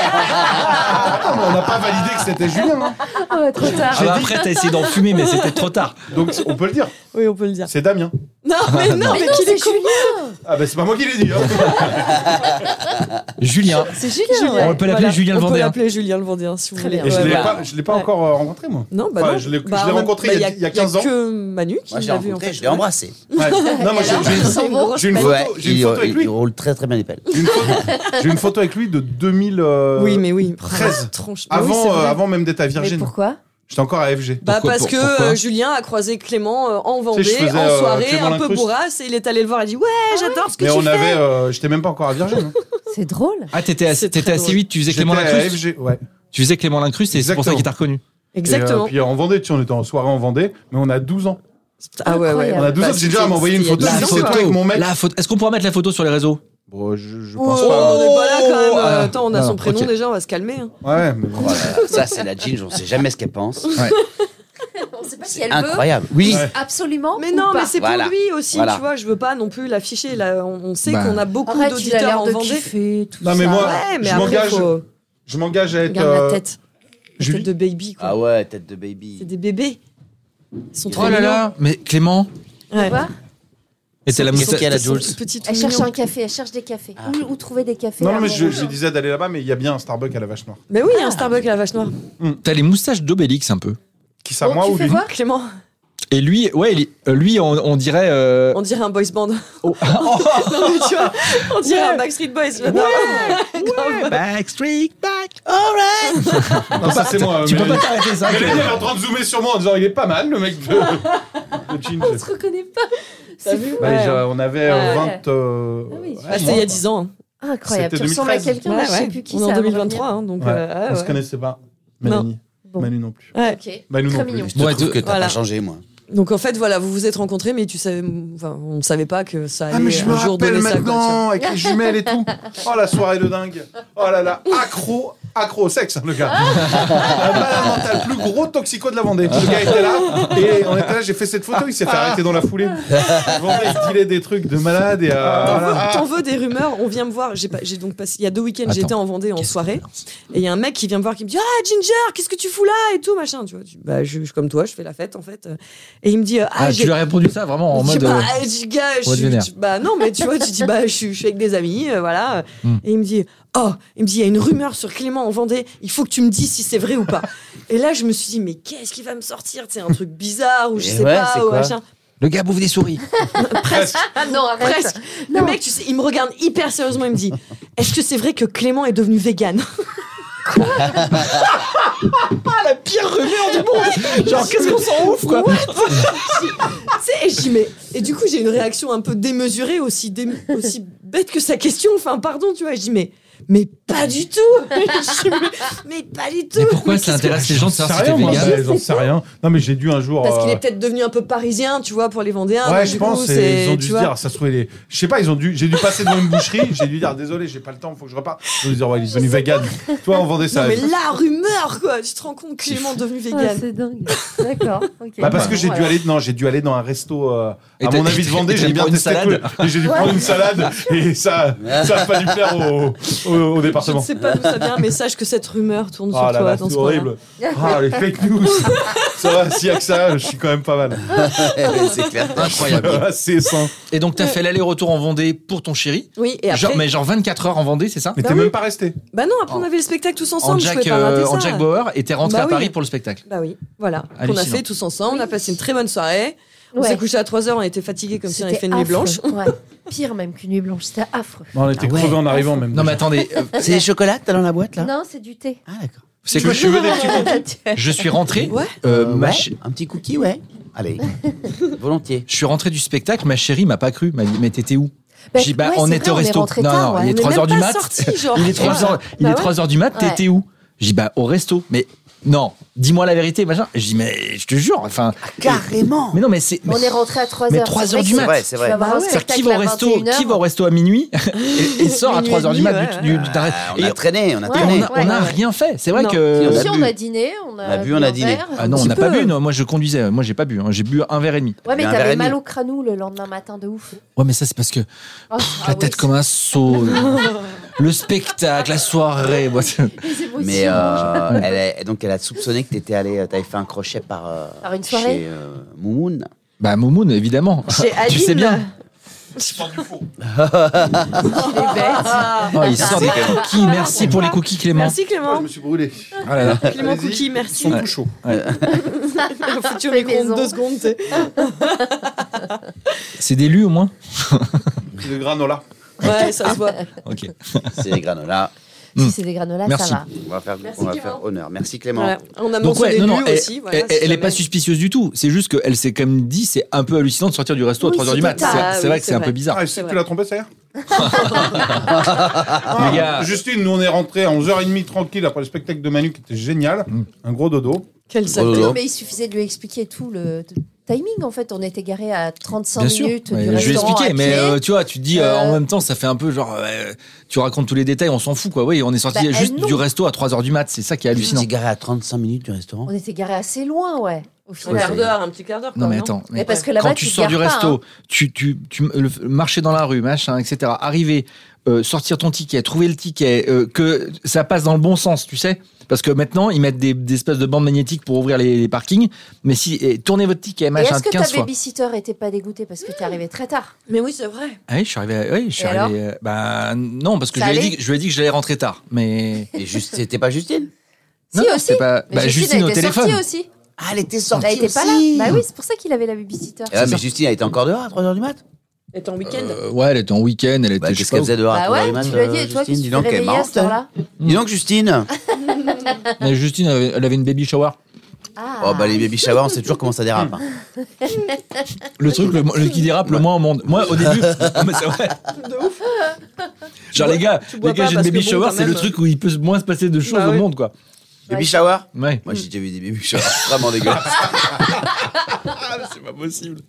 Ah, mais on n'a pas validé que c'était Julien. hein. Ah ouais, trop tard. Ah bah après, t'as essayé d'en fumer, mais c'était trop tard. Donc on peut le dire. Oui, on peut le dire. C'est Damien. Non, mais non, mais, non, qu'il c'est est con. Julien. Ah ben c'est pas moi qui l'ai dit. hein. Julien. C'est Julien. ouais. On peut l'appeler Voilà, Julien le On peut Vendéen. l'appeler Julien le Vendéen si vous Très voulez. bien. Et je Ouais, l'ai voilà. pas, je l'ai pas Ouais. encore euh, rencontré moi. Non, bah Enfin, non. je l'ai- Bah, je l'ai en- rencontré bah, il y a- il y a quinze ans. Il y a que Manu qui Moi, je l'ai l'a vu en rencontré, fait. je l'ai embrassé. Ouais. Non, moi j'ai- j'ai C'est une grosse j'ai une peine. photo, Ouais, j'ai une il, photo avec il- lui. il roule très très bien les pelles. J'ai une photo, j'ai une photo avec lui de deux mille. euh, Oui, mais oui. treize. Tronche. Bah oui, Avant, c'est euh, vrai. avant même d'être à Mais Virgin. pourquoi? J'étais encore à F G. Bah Pourquoi- parce pour- que pourquoi euh, Julien a croisé Clément euh, en Vendée, Tu sais, je faisais, en euh, soirée, Clément un peu Lincruste. bourrasse, et il est allé le voir et a dit ouais, j'adore ce que Mais tu on fais. avait, euh, j'étais même pas encore à Virgin. hein. C'est drôle. Ah, t'étais à, C'est t'étais très à drôle. C huit, tu faisais Clément J'étais à Lincruste. F G, ouais. Tu faisais Clément Lincruste et c'est pour ça Exactement. qu'il t'a reconnu. Exactement. Et, euh, puis en Vendée, tu sais, on était en soirée en Vendée, mais on a douze ans. Ah ouais, ouais. On a douze Bah, ans. Ginger m'a envoyé une c'était- photo. c'était Je il y a dis, dix c'est ans, toi avec mon mec. La photo. Est-ce qu'on pourra mettre la photo sur les réseaux? Bon, je, je Oh, pense on pas. n'est pas là quand même. Ah. Attends, on a Non, son prénom ok. déjà, on va se calmer. hein. Ouais, mais bon. Voilà. Ça, c'est la Ginge, on sait jamais ce qu'elle pense. On sait pas si C'est elle incroyable. Oui. Ouais. veut absolument. Mais ou non, pas. mais c'est Voilà. pour lui aussi, Voilà. tu vois. Je veux pas non plus l'afficher. Là, on, on sait Bah. qu'on a beaucoup Arrête, il a d'auditeurs l'air en de Vendée. kiffer tout Non, mais ça. moi, Ouais, mais je après, m'engage. faut. Je m'engage à être. Regarde euh, la tête. La Julie. tête de baby, quoi. Ah ouais, tête de baby. C'est des bébés. Ils sont trop Oh là mignons. là. Mais Clément. Ouais. Quoi? Et c'est la Qu'est-ce moustache. qu'il y a là, Ils sont Jules petits, tout Elle cherche mignons. un café, elle cherche des cafés. Ah. Où, où trouver des cafés Non, à non, mais je, Montrouge. je disais d'aller là-bas, mais il y a bien un Starbucks à la Vache Noire. Mais oui, il y a un Starbucks à la vache noire. T'as les moustaches d'Obélix un peu. Qui ça, Bon, moi tu ou fais lui voir Clément, Et lui, ouais, il- euh, lui, on, on dirait. euh, on dirait un boys band. oh. Non, mais tu vois, on dirait un Backstreet Boys. j'adore. Grave. Backstreet Back. Non, ça c'est moi. Tu peux Mélanie. pas t'arrêter ça. Mélanie, elle est en train de zoomer sur moi en disant il est pas mal le mec de, de Ginge. On se reconnaît pas. T'as C'est vu fou. Bah, Ouais. genre, on avait euh, Ouais. vingt. euh, Ah oui, ouais, Ah, c'était il y a moi, dix ans. hein. Incroyable. C'était Tu ressembles à deux mille treize. quelqu'un, mais je sais plus qui On est ça en va deux me mille vingt-trois, revenir. hein, donc. Ouais, euh, ah, on se ouais. connaissait pas. Mélanie. Bon. Manu non plus. Ouais. Ok. Manu Très non plus. mignon. Je te Ouais, trouve de- que t'as voilà. pas changé, moi. Donc en fait, voilà, vous vous êtes rencontrés, mais tu savais, enfin, on ne savait pas que ça allait Ah mais je me un jour rappelle donner ça. Quoi, maintenant avec les jumelles et tout. Oh la soirée de dingue. Oh là là, accro, accro au sexe hein, le gars. Un malade mental, plus gros toxico de la Vendée. Le gars était là et on était là, j'ai fait cette photo, il s'est fait arrêter dans la foulée. Vendée, il dilait des trucs de malade et euh, T'en veux, voilà. t'en veux des rumeurs? On vient me voir. J'ai pas, j'ai donc passé il y a deux week-ends. Attends. J'étais en Vendée en soirée et il y a un mec qui vient me voir qui me dit ah Ginger, qu'est-ce que tu fous là et tout machin. Tu vois, tu- bah je, je comme toi, je fais la fête en fait. Et il me dit ah, Ah, j'ai- tu lui as répondu ça vraiment en Je dis, mode. bah, euh, je dis, gars, je mode suis- vénère. tu- bah non, mais tu vois, tu dis, bah, je suis, je suis avec des amis, euh, voilà. Hmm. Et il me dit, oh, il me dit, il y a une rumeur sur Clément en Vendée, il faut que tu me dises si c'est vrai ou pas. Et là, je me suis dit, mais qu'est-ce qui va me sortir? C'est un truc bizarre ou je Et sais ouais, pas, c'est ou quoi machin. Le gars bouffe des souris. Presque. Ah non, arrête. Presque. Le mec, tu sais, il me regarde hyper sérieusement, il me dit, est-ce que c'est vrai que Clément est devenu vegan? La pire rumeur du monde. Genre, qu'est-ce qu'on s'en ouf, quoi. Tu sais, et je dis, mais. Et du coup, j'ai une réaction un peu démesurée, aussi, dé- aussi bête que sa question. Enfin, pardon, tu vois. Je dis, mais. Mais pas du tout! Je dis, mais, mais pas du tout! Mais pourquoi Mais ça qu'est-ce que- intéresse les gens de J'en sais savoir si t'es rien, moi, vegan? bah, j'en sais rien. Non mais j'ai dû un jour. Parce qu'il euh, est peut-être devenu un peu parisien, tu vois, pour les Vendéens. Ouais, donc je du pense. coup, et c'est- ils ont dû tu se vois. dire, ça se trouve, les... je sais pas, ils ont dû. J'ai dû passer devant une boucherie, j'ai dû dire, désolé, j'ai pas le temps, faut que je reparte. Ils ont dû dire, ouais, il est devenu vegan. Toi, on vendait ça. Non, mais la rumeur, quoi! Tu te rends compte, Clément devenu Ah, vegan. c'est dingue. D'accord. ok. Bah parce que j'ai dû Voilà. aller, non, j'ai dû aller dans un resto. euh, Et à t'as- mon avis de et Vendée, t'as j'aime dû bien prendre une tester salade. tout. Et j'ai dû prendre une salade et ça, ça a pas dû plaire au, au, au Je ne département. sais pas d'où ça vient, mais sache que cette rumeur tourne Oh sur là toi là, dans c'est ce coin-là. horrible. Ah les fake news. Ça va, s'il y a que ça, je suis quand même pas mal. C'est clair. Incroyable. C'est sain. Et donc, t'as fait l'aller-retour en Vendée pour ton chéri. Oui, et après. Genre, mais genre vingt-quatre heures en Vendée, c'est ça? Mais Bah t'es oui. même pas resté. Bah non, après on avait le spectacle tous En ensemble, je Jack, pouvais pas rater euh, ça. en Jack Bauer, et t'es rentré Bah à oui. Paris pour le spectacle. Bah oui, voilà. On a Hallucinant. fait tous ensemble, on a passé une très bonne soirée. On Ouais. s'est couché à trois heures, on était fatigués comme si on avait C'était fait une nuit affreux. blanche. Ouais. pire même qu'une nuit blanche. C'était affreux. Non, on était Ah ouais. crevés en arrivant même. Non mais attendez, euh, C'est des chocolats que t'as dans la boîte là? Non, c'est du thé. Ah d'accord. c'est Tu que veux, tu veux des petits cookies? je suis rentré. Ouais. euh, Euh, ma ouais, ch- un petit cookie, ouais. Allez, volontiers. Je suis rentré du spectacle, ma chérie m'a pas cru, m'a dit mais t'étais où? Bah, J'ai dit bah ouais, on c'est était vrai, au on est resto. rentré Non tard, non, ouais. il est On est trois même heures du pas mat. sortis, genre. Il est trois heures, il Bah est ouais. trois heures du mat, Ouais. t'étais où? J'ai dit bah au resto. Mais non, dis-moi la vérité, machin. Je dis mais je te jure, enfin Carrément. mais non mais c'est mais, On est rentré à trois heures. mais trois heures du mat. C'est vrai, c'est Tu vas vrai. voir Bah un ouais. c'est-à-dire, qui spectacle va au à resto, vingt et une heures. qui va au resto à minuit et, et sort à Minuit trois heures et du mat demi, du, ouais, du- ouais. t'arrêtes. Ah, on Et a traîné, on a Ouais, on traîné. a, on a ouais. rien fait. C'est vrai Non. que Si, on a Si, on bu. a dîné, on a, On a bu, on a un dîné. verre. ah non, Un on petit n'a pas peu. bu. Non, moi je conduisais. Moi j'ai pas bu. hein. J'ai bu un verre et demi. Ouais, mais Un verre et t'avais demi. mal au crânou le lendemain matin de ouf. Ouais, mais ça c'est parce que Oh, la ah tête oui, comme un seau. Le spectacle, la soirée. moi, c'est- c'est possible. Mais euh, elle a, donc elle a soupçonné que t'étais allé, t'avais fait un crochet par, euh, Par une soirée chez euh, Moumoun. Bah Moumoun évidemment. Chez Tu sais Aline. bien. Il est bête. Oh, il sort des cookies. Merci pour les cookies Clément. Merci Oh, Clément. je me suis brûlé. Oh là là. Clément Allez-y. Cookie, Ils merci. sont tout chauds. Foutu au Fait micro-ondes maison. deux secondes, tu sais. C'est des lus au moins. C'est le granola. Ouais, ça se voit. Ok. C'est les granolas. Si c'est des granolas, Merci. ça va. On va faire, Merci, on va Clément. faire honneur. Merci Clément. Voilà. On a Donc mentionné ouais, non non, lui elle, aussi. Voilà, elle, si elle est jamais. pas suspicieuse du tout. C'est juste qu'elle s'est quand même dit c'est un peu hallucinant de sortir du resto à Oui, trois heures du mat. c'était C'est tard. c'est Ah vrai oui, que c'est c'est un vrai. peu bizarre. Ah, et c'est vrai. tu l'as trompé, ça y est Les gars, Justine, nous on est rentrés à onze heures trente tranquille après le spectacle de Manu qui était génial. Un gros dodo. Quelle Oh saleté. là là. Non, mais il suffisait de lui expliquer tout le t- timing en fait. On était garé à trente-cinq bien sûr. minutes Ouais, du je vais restaurant. expliquer, à mais pied. euh, tu vois, tu te dis euh, Euh, en même temps, ça fait un peu genre, euh, tu racontes tous les détails, on s'en fout quoi. Oui, on est sorti Bah, juste elle, non. du resto à trois heures du mat, c'est ça qui est Tu hallucinant. t'es garé à trente-cinq minutes du restaurant. On était garé assez loin, ouais. Au Un final. quart d'heure, un petit quart d'heure. Non quoi, mais attends, Mais parce que là-bas, quand tu tu te sors du gares pas, resto, hein. tu, tu, tu le, marcher dans la rue, machin, et cetera. Arriver, euh, sortir ton ticket, trouver le ticket, euh, que ça passe dans le bon sens, tu sais. Parce que maintenant, ils mettent des, des espèces de bandes magnétiques pour ouvrir les, les parkings. Mais si, et tournez votre ticket, Et machin, est-ce que quinze ta fois. babysitter était pas dégoûtée parce que t'es arrivé très tard? Mais oui, c'est vrai. Ah oui, je suis arrivé. à- Oui, je suis Et arrivé. euh, bah non, parce que je Ça lui, ai allait dit, que- je lui ai dit que j'allais rentrer tard. Mais Et juste, c'était pas Justine? Si, non, non, aussi. c'est pas. Mais Bah, Justine, Justine a au été téléphone. sortie aussi. Ah, elle était Elle sortie a été pas là. aussi. Bah oui, c'est pour ça qu'il avait la babysitter. Ah, mais Justine, elle était encore dehors à trois heures du mat? Et ton week-end. Euh, ouais, elle était en week-end, elle était. Bah, je sais qu'est-ce pas qu'elle où. faisait dehors à Bah trois heures ouais, du mat? tu lui as dit, euh, toi qui Justine, dis suis donc, elle est réveillée à marrante. cette heure-là. Dis donc, Justine. Mais Justine, elle avait, elle avait une baby shower. Ah. Oh, bah, les baby showers, on sait toujours comment ça dérape. hein. Le truc le, le qui dérape le moins au monde. Moi, au début, non, mais c'est vrai. Genre les gars, bois les gars, pas j'ai une parce baby que bon, shower, quand c'est le même. truc où il peut moins se passer de choses Bah au ouais. monde, quoi. Baby shower? Ouais. Moi, j'ai déjà vu des baby showers vraiment dégueulasses. C'est pas possible.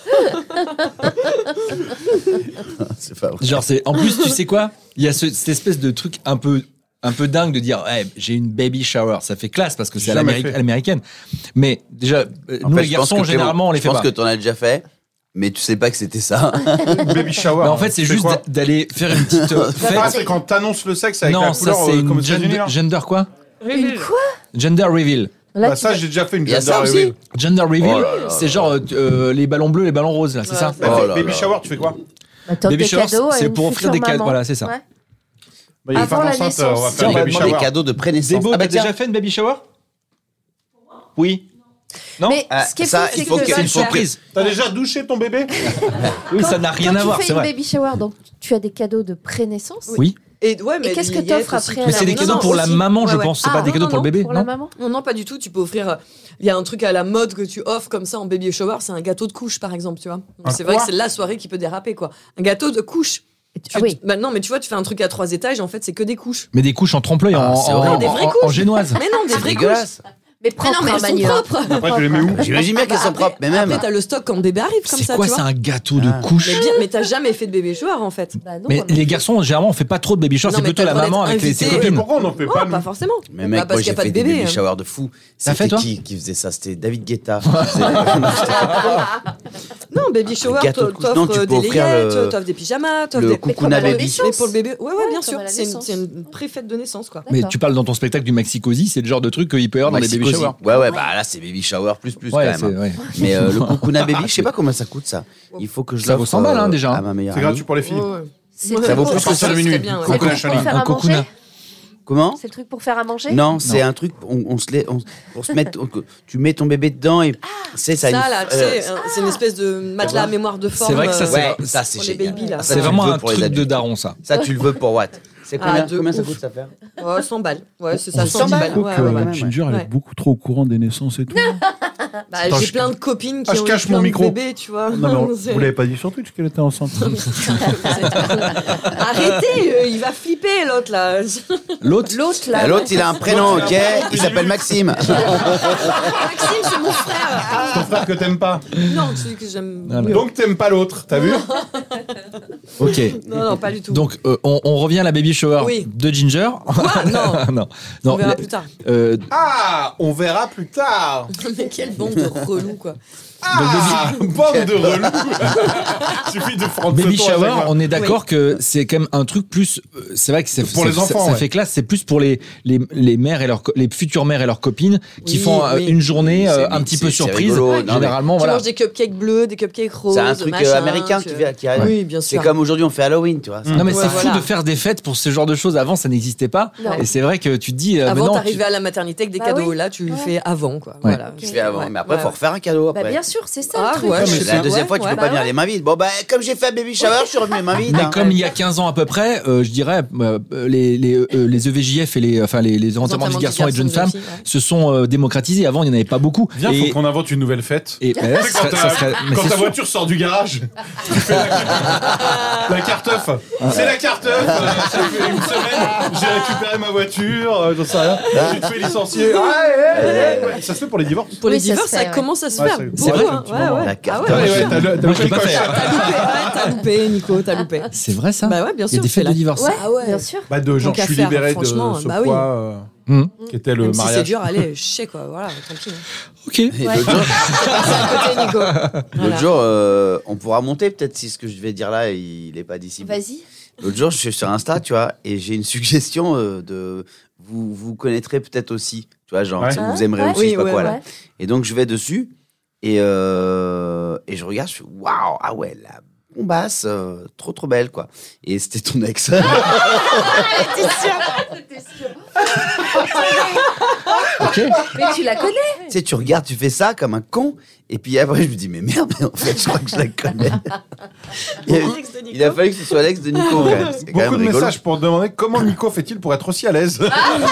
C'est pas vrai. Genre c'est, en plus, tu sais quoi? Il y a ce- cette espèce de truc un peu, un peu dingue de dire, ouais, j'ai une baby shower. Ça fait classe parce que c'est à Jamais l'améric- fait. à l'américaine. Mais déjà, euh, En nous fait, les je pense garçons, que Clément- généralement, on les fait Je pense pas. que t'en as déjà fait, mais tu sais pas que c'était ça. Baby shower. Mais en fait, c'est juste quoi d'aller faire une petite euh, Ah, fête. c'est quand t'annonces le sexe avec Non, la ça couleur c'est euh, comme aux une États-Unis. gender, là. gender quoi? Une quoi? Gender reveal. Là, Bah, tu ça, vas- j'ai déjà fait une Il y a gender ça aussi reveal. Gender reveal, Oh là là c'est genre euh, euh, les ballons bleus, les ballons roses là, c'est Ouais, ça? c'est Bah, Oh fait, là baby là. shower, tu fais quoi? Bah, t'offres Baby des shower, cadeaux à c'est une pour offrir future des cadeaux, maman. voilà, c'est ça. Ouais. Bah, il y a une Avant femme la enceinte, naissance. euh, on va Tiens, faire On des va baby demander des showers. cadeaux de prénaissance. Débo, Ah bah t'as déjà tiens, fait une baby shower? Oui. Non? Mais Ah, ce qui est ça, fou, il c'est faut que qu'il y ait C'est une une surprise. T'as déjà douché ton bébé? Oui, ça n'a rien quand à voir, tu c'est fais une vrai. baby shower, donc tu as des cadeaux de prénaissance. Oui. Et, ouais, mais Et qu'est-ce que il y a t'offres aussi- après à Mais la c'est des maison cadeaux pour la aussi. maman, je Ouais, ouais. pense. C'est Ah, pas des non, cadeaux non, pour le bébé, Pour la non? maman. Non, non, pas du tout. Tu peux offrir. euh, Il y a un truc à la mode que tu offres comme ça en baby shower, c'est un gâteau de couche, par exemple, tu vois. Donc, Un c'est vrai quoi que c'est la soirée qui peut déraper, quoi. Un gâteau de couche. Et tu- Tu- Ah oui. Bah non, mais tu vois, tu fais un truc à trois étages, en fait, c'est que des couches. Mais des couches en trompe-l'œil, Ah, en, c'est en, horrible. en- Des vraies en- couches. en génoise. Mais non, des c'est vraies couches. dégueulasse. Mais Mais propre, non, mais hein, elles sont Manu, hein. propres. Après, tu les mets où? J'imagine bien qu'elles sont propres, mais même. Après, t'as le stock quand le bébé arrive comme C'est ça, quoi, tu c'est vois. un gâteau de Ah. couches? Mais bien, mais t'as jamais fait de baby shower, en fait. Bah non, Mais moi, les garçons, généralement, on fait pas trop de baby shower, Non, c'est mais plutôt t'as la le droit maman d'être avec les- ses invité. Mais copines. pourquoi on n'en fait Oh, pas pas nous forcément. Mais Bah, mec, parce moi qu'il y j'ai a pas fait de des bébé. baby hein. showers de fou. T'as fait, C'était toi qui qui faisait ça? C'était David Guetta. Non, baby shower, gâteau de t'offres couche. Non, tu t'offres peux des offrir layettes, le- t'offres des pyjamas, t'offres Le des. coucouna à la baby. naissance. Mais pour le bébé, ouais, ouais, Ouais, bien comme sûr. à la C'est une, naissance. c'est une pré-fête de naissance, quoi. Mais D'accord. tu parles dans ton spectacle du Maxi-Cosi, c'est le genre de truc qu'il peut y avoir dans les baby Maxi-Cosi. showers. Ouais, ouais, bah là c'est baby shower plus plus Ouais, quand c'est, même. hein. ouais. Mais euh, le coucouna baby, je sais pas combien ça coûte ça. Il faut que je Ça vaut l'offre cent balles, hein, euh, déjà. à ma meilleure C'est amie. gratuit pour les filles. Ouais, ouais. C'est Ça très vaut beau. plus que ça, le serait minuit. bien, ouais. Cocoona C'est pour Chaline. faire Un à cocoona. manger. Comment ? C'est le truc pour faire à manger ? Non, c'est un truc, on, on se lait, on, pour se mettre, on- tu mets ton bébé dedans et c'est ça. Ça, une- là, tu euh, sais, c'est une espèce de matelas à mémoire de forme. C'est vrai que ça, euh, c'est- ouais, ça c'est pour les génial. babies, là. Ça, C'est tu le vraiment veux un pour les truc de adultes. daron, ça. Ça, tu le veux pour what ? C'est Ah, combien, de combien ça ouf. coûte ça faire ? Ouais, cent balles. Ouais, c'est ça, On cent sent dix mal. balles. Je trouve Ouais, que ouais, ouais. Ginger, elle Ouais. est beaucoup trop au courant des naissances et tout. Bah, Attends, j'ai je- plein de copines qui Ah, je ont cache eu plein mon de micro. bébés, tu vois. Non, mais C'est- vous l'avez pas dit sur Twitch qu'elle était enceinte. Arrêtez, euh, il va flipper l'autre là. L'autre, L'autre, là. Ah, L'autre, il a un prénom, ok ? Il s'appelle Maxime. Maxime, c'est mon frère. Ton frère que t'aimes pas. Non, celui que j'aime. Voilà. mieux. Donc t'aimes pas l'autre, t'as vu ? ok. Non, non, pas du tout. Donc, euh, on, on revient à la baby shower Oui. de Ginger. Quoi Non. non. On Non, verra la- plus tard. euh, Ah, on verra plus tard. Mais quelle bande de relous, quoi. Ah, bande de relous. Suffit de prendre baby ce ton à chaque shower, fois. on est d'accord que c'est quand même un truc plus. euh, C'est vrai que c'est Pour ça- les ça- enfants, ça, ouais. fait classe. C'est plus pour les les les mères et leurs co- les futures mères et leurs copines qui Oui, font euh, oui. une journée euh, C'est- un petit c'est- peu c'est surprise. rigolo. Non, mais- Généralement, Tu voilà. manges des cupcakes bleus, des cupcakes roses. C'est un truc machin, euh, américain tu- qui, vient- qui arrive. Oui, bien C'est sûr. comme aujourd'hui, on fait Halloween, tu vois. Non mais Ouais, c'est fou voilà. de faire des fêtes pour ce genre de choses. Avant, ça n'existait pas. Non. Et c'est vrai que tu te dis. euh, mais Avant, non, t'arrivais tu- à la maternité avec des Bah cadeaux. oui. Là, tu le Ouais. fais avant, quoi. Ouais. Voilà. Tu fais avant, Ouais. mais après, Ouais. faut refaire un cadeau Bah, après. bien sûr, c'est ça Ah, le truc. ouais, mais je- c'est- La deuxième ouais, fois, tu ouais. peux pas Bah venir ouais. les mains vides. Bon, bah, comme j'ai fait un baby shower, je suis revenu les mains vides. Mais hein. comme il y a quinze ans à peu près, euh, je dirais, euh, les, les, euh, les E V J F et les, enfin, les, les enterrements de enterrements garçons et de de jeunes garçons, femmes de filles, ouais. se sont euh, démocratisés. Avant, il n'y en avait pas beaucoup. Viens, et, faut qu'on invente une nouvelle fête. et- mais là, Tu sais, ça- quand ça ta, serait- mais quand c'est ta sûr. voiture sort du garage, tu fais la, la carteuf. C'est la carteuf. euh, Ça fait une semaine, j'ai récupéré ma voiture, euh, j'en sais rien. Tu te fais licencier. Ah, ouais, ouais, ouais. Ça se fait pour les divorces. Pour les Oui, ça se divorces, fait, ça ouais. commence à se Ouais, faire. c'est- beaucoup, c'est vrai, hein. tu Ouais, vois, ouais. la Ah carte. ouais, Ouais, ouais. ouais, t'as le- t'as Moi, je le l'ai pas coche. fait. T'as loupé, ouais, t'as loupé, Nico, t'as loupé. C'est vrai ça. Bah ouais, bien Il y a sûr. des c'est fêtes la- de divorce. Ouais, Ah ouais. bien sûr. Bah de genre, Donc à je suis faire, libéré de franchement, ce bah poids oui. euh, Hum. qui était le Même si c'est mariage. dur, allez, je sais quoi, voilà, tant pis. hein. Ok. Et l'autre jour, C'est à côté, Nico. Voilà. l'autre jour, euh, on pourra monter peut-être si ce que je vais dire là, il est pas d'ici. Vas-y. L'autre jour, je suis sur Insta, tu vois, et j'ai une suggestion euh, de. Vous vous connaîtrez peut-être aussi, tu vois, genre, Ouais. tu sais, Ah, vous aimerez ouais. aussi, Oui, je sais pas ouais, quoi, là. Ouais. Et donc, je vais dessus, et, euh, et je regarde, je fais waouh, ah ouais, la bombasse, euh, trop trop belle, quoi. Et c'était ton ex. Ok. Mais tu la connais. Tu sais, tu regardes, tu fais ça comme un con, et puis après, je me dis, mais merde, mais en fait, je crois que je la connais. il, a, L'ex de Nico. il a fallu que ce soit l'ex de Nico, quand même. C'est quand Beaucoup même de rigolo. messages pour demander comment Nico fait-il pour être aussi à l'aise.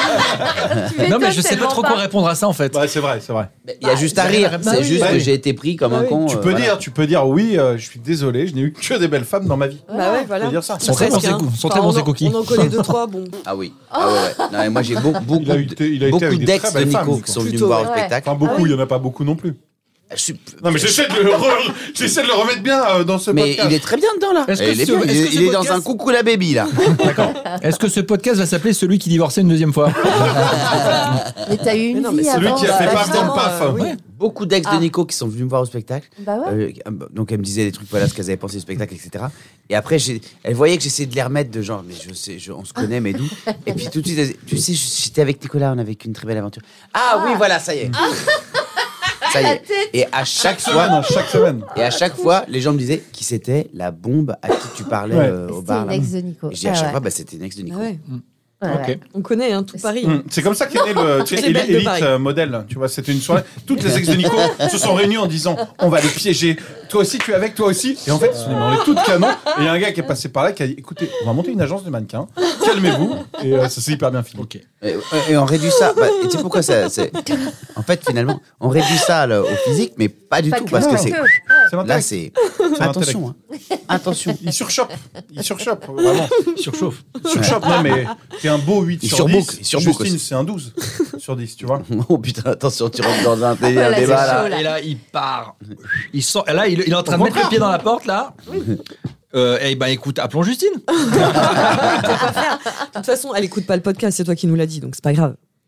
Non mais je sais pas trop quoi répondre à ça en fait. Ouais, c'est vrai, c'est vrai. Il y a juste à rire, Bah c'est oui, juste bah que oui. j'ai été pris comme Bah un oui. con. Tu euh, peux voilà. dire, tu peux dire oui, euh, je suis désolé, je n'ai eu que des belles femmes dans ma vie. Bah ouais, Tu voilà. peux dire ça. Ils sont très bons, Presque, ces hein. cou- sont Enfin, très bons, on ces en- cookies. On en connaît deux, trois, bon. Ah oui. Ah ouais, ouais. Non, mais moi j'ai beau- beaucoup, Il a été- il a été beaucoup avec des d'ex très de belles Nico femmes, Nico. qui sont venus Plutôt, me voir au ouais. spectacle. Enfin, beaucoup, Ah oui. il n'y en a pas beaucoup non plus. Je suis- Non, mais j'essaie de, le re- j'essaie de le remettre bien euh, dans ce Mais podcast. il est très bien dedans là. Est-ce que il est, ce- bien, il est-ce est- que ce il est dans podcast- un coucou la baby là. D'accord. Est-ce que ce podcast va s'appeler celui qui divorçait une deuxième fois? Mais t'as eu une Mais non, vie mais c'est Celui avant. qui a euh, fait bah, paf dans le évidemment, paf. euh, oui. Ouais. Beaucoup d'ex de Ah. Nico qui sont venus me voir au spectacle. Bah ouais. Euh, donc elle me disait des trucs, voilà ce qu'elles avaient pensé du spectacle, et cetera. Et après, j'ai- elle voyait que j'essayais de les remettre de genre, mais je sais, je- on se connaît, mais d'où? Et puis tout de suite, elle disait, tu sais, j'étais avec Nicolas, on avait qu'une très belle aventure. Ah, oui, voilà, ça y est. Ça y La est. tête. Et à chaque Chaque semaine, fois, hein, chaque semaine. et à chaque fois, les gens me disaient qui c'était la bombe à qui tu parlais Ouais. euh, au C'était bar. une là. ex de Nico. Et je dis à Ah chaque ouais. fois, bah, c'était une ex de Nico. Ah ouais. Ouais, Ok. ouais. On connaît hein, tout Paris. Hum, C'est comme ça qu'est né le tu sais, Toutes les belles de Elite Paris. euh, modèle. Tu vois, c'était une soirée. Toutes les ex de Nico se sont réunies en disant on va les piéger. Toi aussi, tu es avec, toi aussi. Et en fait, ils se sont dit, mais on est toutes canons. Et il y a un gars qui est passé par là qui a dit écoutez, on va monter une agence de mannequins. Calmez-vous. Et euh, ça s'est hyper bien fini. Ok. Et, et on réduit ça. Bah, et tu sais pourquoi ça c'est... En fait, finalement, on réduit ça là, au physique, mais pas du Pas tout. que, Parce que pas c'est. que. C'est Là, l'intellect. c'est. C'est Attention, hein. Attention. Il surchoppe. Il surchoppe, vraiment. Il surchauffe. Il surchoppe. Non, mais t'es un beau huit Il sur surbook, dix. il surbook Justine, aussi. c'est un douze sur dix, tu vois. Oh putain, attention, tu rentres dans un délire Voilà, débat c'est là. chaud, là. Et là, il part. Il sent. Là, il, il est en train Au de mettre le contraire. pied dans la porte là. Euh, eh ben, écoute, appelons Justine. De toute façon, elle écoute pas le podcast, c'est toi qui nous l'as dit, donc c'est pas grave.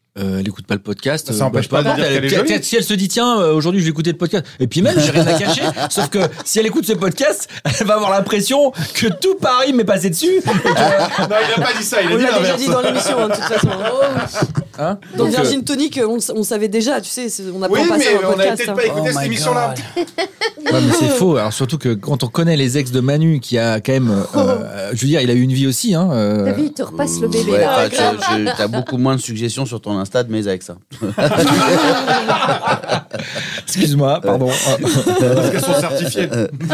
Euh, elle écoute pas le podcast. Ça euh, empêche bah, pas de dire elle- qu'elle est peut-être jolie. si elle se dit tiens euh, aujourd'hui je vais écouter le podcast et puis même j'ai rien à cacher. Sauf que si elle écoute ce podcast, elle va avoir l'impression que tout Paris m'est passé dessus. Et que- Non, il a pas dit ça, il a On dit l'a déjà l'inverse. dit dans l'émission, hein, de toute façon. hein Dans Donc, euh, Virgin Tonic, on, on savait déjà, tu sais, c'est- on n'a Oui, pas passé mais un on a podcast. peut-être hein. pas écouté Oh cette my émission-là. God. Ouais, mais c'est faux. Alors surtout que quand on connaît les ex de Manu, qui a quand même, euh, je veux dire, il a eu une vie aussi. Hein, euh, T'as vu, il te repasse le bébé Ouais, là. enfin, je- je- t'as beaucoup moins de suggestions sur ton Insta de mes ex. hein. Excuse-moi, pardon. Parce qu'elles sont certifiées.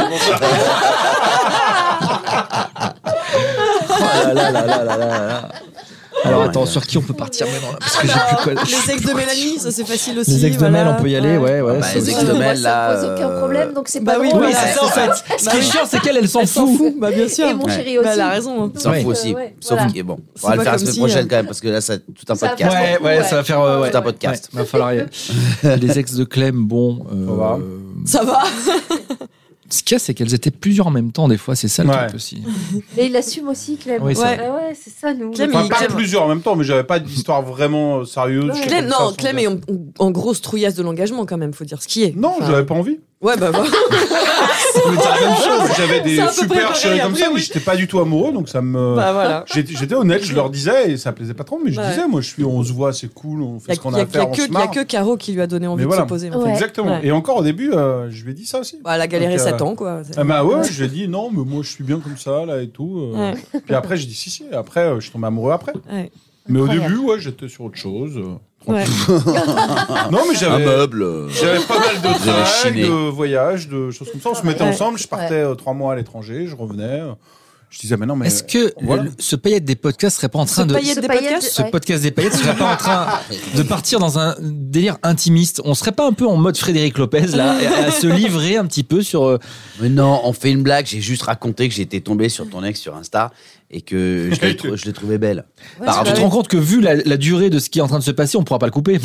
Oh là là là là là là là. Alors Oh my attends, God. sur qui on peut partir maintenant là parce que j'ai plus quoi. Les ex de Mélanie, ça c'est facile aussi. Les ex de voilà. Mel, on peut y aller, ouais, ouais. bah, c'est- les ex Ouais, de moi, Mel, ça là, me pose aucun euh, problème, donc c'est bah pas oui, drôle. Oui, voilà, c'est ça en fait. Ce qui est chiant, c'est qu'elle, elle s'en Elle s'en fout. fout, bah bien sûr. Et mon Ouais. chéri Bah, aussi. elle a raison. hein. Il s'en Ouais, fout aussi. ouais, Sauf voilà. que bon, C'est on va le pas faire la comme semaine si, prochaine euh, quand même parce que là, c'est tout un Ça va podcast. faire- Ouais, ouais, Ouais. ça va faire euh, ouais. Tout un podcast. Ouais, va falloir y aller. Les ex de Clem, bon. euh, Ça va. Ça va. Ce qu'il y a, c'est qu'elles étaient plusieurs en même temps, des fois, c'est ça le Ouais. truc aussi. Et il l'assume aussi, Clem. Oui, c'est Ouais. Ah ouais, c'est ça, nous. Clem, Enfin, il- pas Clem- plusieurs en même temps, mais j'avais pas d'histoire vraiment euh, sérieuse. Ouais. J'étais Clem, comme ça, non, sans Clem dire. est en, en grosse trouillasse de l'engagement quand même, faut dire ce qui est. Non, Enfin, j'avais pas envie. Ouais, bah voilà. Mais t'as la même chose. J'avais des C'est à peu près super pareil, chéris comme après, ça, mais oui. j'étais pas du tout amoureux, donc ça me. Bah voilà. J'étais j'étais honnête, je leur disais, et ça plaisait pas trop, mais je Ouais. disais, moi je suis, on se voit, c'est cool, on Il fait y ce qu'on a, a y à faire, a on que, se y a marre. que Caro qui lui a donné envie Mais de voilà. s'opposer. en fait. Ouais. Exactement. Ouais. Et encore au début, euh, je lui ai dit ça aussi. Bah, elle a galéré Donc, euh, sept ans, quoi. C'est- Ah bah ouais, je lui ai dit non, mais moi je suis bien comme ça, là et tout. euh. Ouais. Puis après, j'ai dit si, si. Et après, euh, je suis tombé amoureux après. Ouais. Mais au Incroyable. début, ouais, j'étais sur autre chose. euh, Ouais. Non, mais Un j'avais. meuble. J'avais pas mal de Vous avez travail, chiné. de voyages, de choses comme ça. On se mettait Ouais. ensemble, je partais euh, trois mois à l'étranger, je revenais. euh, Je disais, mais non, mais. Est-ce que Voilà. le- ce paillette des podcasts serait pas en train Ce de. paillette Ce des paillette- podcasts Ce Ouais. podcast des paillettes serait pas en train de partir dans un délire intimiste. On serait pas un peu en mode Frédéric Lopez là, et à se livrer un petit peu sur. euh, Mais non, on fait une blague. J'ai juste raconté que j'étais tombé sur ton ex sur Insta et que je l'ai trou- je l'ai trouvé belle. Ouais, Pardon. Tu te rends compte que vu la, la durée de ce qui est en train de se passer, on pourra pas le couper.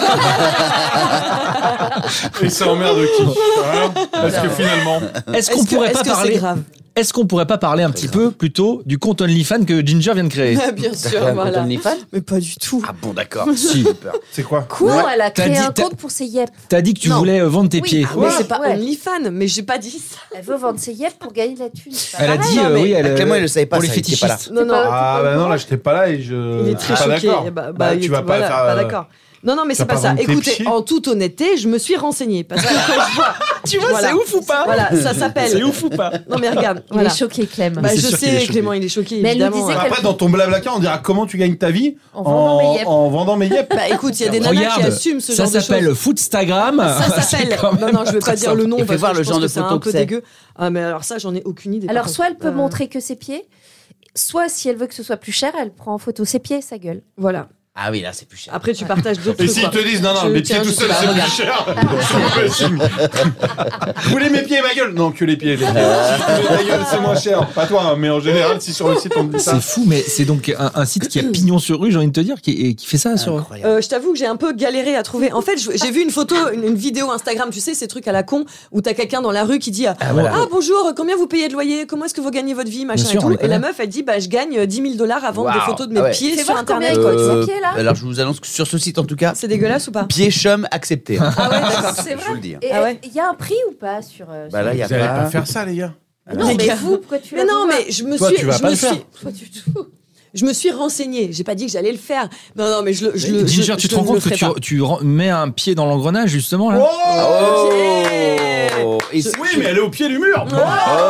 Et ça emmerde qui Voilà. Parce que finalement. Est-ce qu'on Est-ce que- pourrait est-ce pas que c'est parler grave Est-ce qu'on pourrait pas parler un petit peu plutôt du compte OnlyFans que Ginger vient de créer? Bien sûr, T'as un voilà. compte OnlyFans Mais pas du tout. Ah bon, d'accord. Si. Super. C'est quoi Quoi Ouais. Elle a T'as créé dit- un t'as- compte pour ses yep. T'as dit que tu Non. voulais euh, vendre tes Oui. pieds. Ah Mais Ouais. c'est pas Ouais. OnlyFans, mais j'ai pas dit ça. Elle veut vendre ses yep pour gagner de la thune. c'est pas Elle a pareil. dit, non, euh, mais- oui, elle. Ah, Clément, il le savait pas, pour les ça, il était pas là. fétichistes. Non, non. Ah bah non, là j'étais pas là et je. Il est très je suis pas choqué. d'accord. Bah, bah, Bah, il tu est- vas pas voilà, faire. pas euh, d'accord. Non, non, mais tu c'est vas pas pas ça. vendre tes Écoutez, pieds. en toute honnêteté, je me suis renseignée. Parce que quand je vois. Tu vois, Voilà. c'est ouf ou pas? Voilà, ça s'appelle. C'est ouf ou pas? Non, mais regarde. Il Voilà. est choqué, Clem. Bah, c'est je sûr qu'il est sais, choqué. Clément, il est choqué. Mais elle nous évidemment. disait hein. qu'elle- Après, dans ton blablacar, on dira comment tu gagnes ta vie En vendant mes yep. en vendant mes yep. Bah écoute, il y a des nanas qui Regarde, assument ce ça genre de choses. s'appelle Foodstagram. Ça s'appelle. C'est quand Non, même non, je vais très pas dire simple. le nom Et fais parce voir que le je genre pense de que c'est un photo peu que c'est. dégueu. Ah, mais alors ça, j'en ai aucune idée. Alors, par soit elle contre. peut Euh, montrer que ses pieds, soit si elle veut que ce soit plus cher, elle prend en photo ses pieds, sa gueule. Voilà. Ah oui, là, c'est plus cher. Après, tu partages d'autres Et trucs. s'ils quoi. te disent non, non, Je- mes pieds tiens, tout je seuls, sais c'est pas, plus regarde. cher. C'est possible. Vous voulez mes pieds et ma gueule? Non, que les pieds. Les pieds. Si tu veux ta gueule, c'est moins cher. Pas toi, hein, mais en général, si sur le site on te dit ça. C'est fou, mais c'est donc un, un site qui a pignon sur rue, j'ai envie de te dire, qui, et qui fait ça sur. Incroyable. Euh, je t'avoue que j'ai un peu galéré à trouver. En fait, je- j'ai vu une photo, une, une vidéo Instagram, tu sais, ces trucs à la con, où t'as quelqu'un dans la rue qui dit ah, voilà. ah, bonjour, combien vous payez de loyer? Comment est-ce que vous gagnez votre vie, machin Bien sûr, et on tout. les Et la connaît. meuf, elle dit bah je gagne dix mille dollars à vendre des Waouh. photos de mes Ah ouais. pieds Fais sur voir combien internet. il quoi, coûte. tu vois. Euh, pieds, là alors, je vous annonce que sur ce site, en tout cas, C'est dégueulasse ou pas? pied chum accepté. hein. Ah ouais, d'accord. C'est Je vrai. vous le dis. hein. Et Ah ouais. il y a un prix ou pas sur. euh, Bah sur- là, il y a Vous allez pas pas. faire ça, les gars. Non, Les mais gars. vous, pourquoi tu Mais vas non, voir mais je me Toi, suis, tu vas je pas me le suis, faire. Pas du tout. je me suis renseignée. J'ai pas dit que j'allais le faire. Non, non, mais je le, je le. Ginger, je- tu te je rends ne compte le que ferai tu, pas. tu ren- mets un pied dans l'engrenage, justement, là? Oh Et Je- Oui, mais elle est au pied du mur. Oh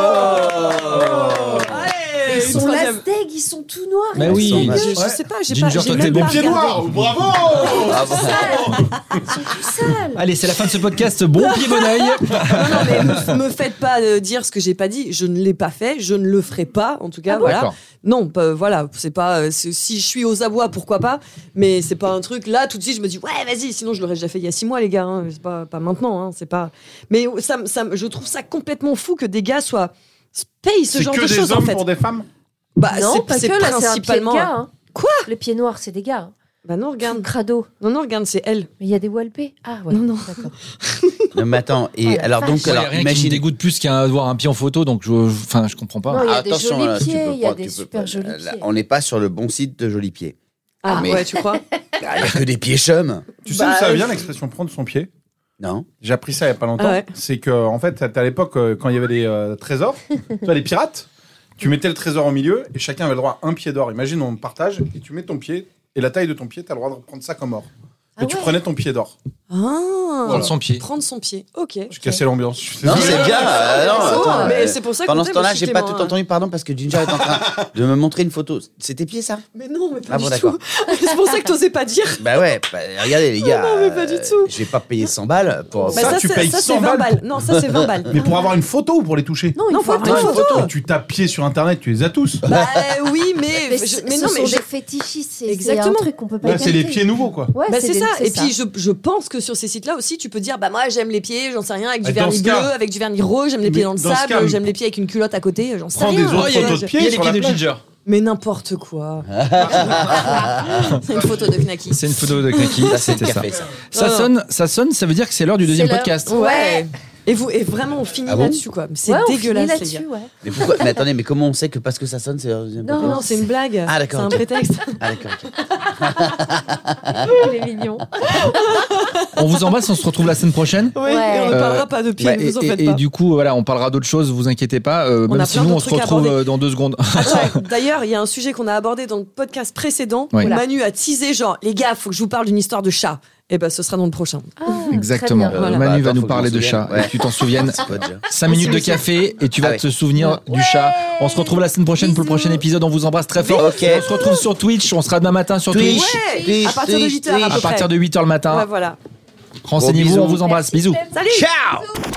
Allez, Ils une sont troisième. lasteg, ils sont tout noirs. Mais ils sont oui. dégueux. Je, je Ouais. sais pas, j'ai Ginger, pas, j'ai toi, même t'es pas bon Pied regardé. noir. Bravo. Ah bon. Ils sont tout sales. Allez, c'est la fin de ce podcast. Bon pied, bon oeil. Non, non, mais me, me faites pas euh, dire ce que j'ai pas dit. Je ne l'ai pas fait. Je ne le ferai pas. En tout cas, Ah bon voilà. D'accord. Non, pas- voilà. C'est pas. euh, c'est- si je suis aux abois, pourquoi pas. Mais c'est pas un truc là. Tout de suite, je me dis ouais, vas-y. Sinon, je l'aurais déjà fait il y a six mois, les gars. hein. C'est pas pas maintenant. Hein. C'est pas. Mais ça, me- ça, me- je trouve ça complètement fou que des gars soient payent ce C'est genre que de des choses en hommes fait. pour des femmes. Bah, Non, c'est- pas c'est que là, c'est un pied de principalement. gars. hein. Quoi Les pieds noirs, c'est des gars. hein. Bah non, regarde. Crado. Non, non, regarde, c'est elle. Mais il y a des walpés. Ah ouais. Non, non. D'accord. Non, mais attends, et Oh la alors vache. donc, Il n'y a alors, rien qui me imagine. dégoûte plus qu'à voir un pied en photo, donc je, enfin, je comprends pas. Non, il y a Ah, des attention, jolis là, tu pieds, peux il y a pas- des tu peux super pas- jolis là, pieds. On n'est pas sur le bon site de jolis pieds. Ah, mais- ouais, tu crois Bah, il n'y a que des pieds chums. Tu sais Bah, d'où ça vient euh, l'expression prendre son pied? Non. J'ai appris ça il y a pas longtemps. Ah ouais. C'est que en fait, à l'époque, euh, quand il y avait les euh, trésors, tu vois, les pirates, tu mettais le trésor au milieu et chacun avait le droit à un pied d'or. Imagine, on partage et tu mets ton pied et la taille de ton pied, tu as le droit de prendre ça comme or. Et Ah tu ouais. prenais ton pied d'or. Ah, Prendre son pied. Prendre son pied. Ok. J'ai cassé l'ambiance. Je suis Non, désolé. c'est bien. euh, non, Oh, attends, mais euh, c'est pour ça que pendant tu ce sais, temps-là, moi, j'ai je pas suis tout témoin. entendu, pardon, parce que Ginger est en train de me montrer une photo. C'est tes pieds, ça? Mais non, mais pas Ah du bon, tout. d'accord. C'est pour ça que t'osais pas dire. Bah ouais, bah, regardez les gars. non, mais pas du euh, tout. Je vais pas payer cent balles pour. Ça, Bah, tu c'est- payes ça, cent c'est vingt balles balles. Non, ça, c'est vingt balles. Mais pour avoir une photo ou pour les toucher? Non, il Non, faut faut avoir avoir une une photo. photo. Tu tapes pied sur internet, tu les as tous. Bah euh, oui, mais. Mais, je- ce- mais ce non, sont mais. je- des fétichistes. C'est c'est un Exactement. truc qu'on peut pas Là, c'est les éviter. pieds nouveaux, quoi. Ouais, Bah c'est des- ça. Et puis je, je pense que sur ces sites-là aussi, tu peux dire bah moi j'aime les pieds, j'en sais rien, avec du Ah, dans vernis ce bleu, cas- avec du vernis rose, j'aime les Mais pieds dans le dans ce sable, cas, j'aime les pieds avec une culotte à côté, j'en sais Prends rien. des autres Oh, il y a photos les- de pieds il y a les sur pieds la de plage. Ginger. Mais n'importe quoi. C'est une photo de Knacky. C'est une photo de Knacky. Ça, c'est le C'était ça. café, ça. Ça Non, sonne, ça sonne, ça veut dire que c'est l'heure du deuxième l'heure. podcast. Ouais. Et vous et vraiment on finit Ah bon là-dessus quoi. Mais C'est Ouais, on finit dégueulasse les là-dessus, gars. ouais. Mais pourquoi? Mais attendez, mais comment on sait que parce que ça sonne, c'est le deuxième Non, Non, non, c'est une blague. Ah, d'accord, C'est un ok. prétexte. Ah d'accord. Ok. Il est mignon. On vous embrasse, on se retrouve la semaine prochaine. Oui, Ouais. et on ne Euh, parlera pas de pieds, Ouais, ne et, vous en et- faites et pas. du coup, voilà, on parlera d'autres choses, vous inquiétez pas. euh, On même a si plein nous, on d'autres se trucs à retrouve aborder. euh, dans deux secondes. Attends, d'ailleurs, il y a un sujet qu'on a abordé dans le podcast précédent Ouais. où Manu a teasé genre les gars, faut que je vous parle d'une histoire de chat. Et ben ce sera dans le prochain. Ah, Exactement. très bien. Voilà. Manu Bah, va attends, nous faut que parler je de m'en chat. souvienne. Et que tu t'en souviennes. C'est pas déjà. cinq minutes de café et tu vas Ah oui. te souvenir du chat. On se retrouve la semaine prochaine pour le prochain épisode. On vous embrasse très fort. Ok. On se retrouve sur Twitch. On sera demain matin sur Twitch. Ouais, Twitch, à partir de Twitch, huit heures à Twitch. peu À partir près. de huit heures le matin. Ouais, voilà. Renseignez-vous, Gros on bisous. vous embrasse. Bisous. Salut. Ciao.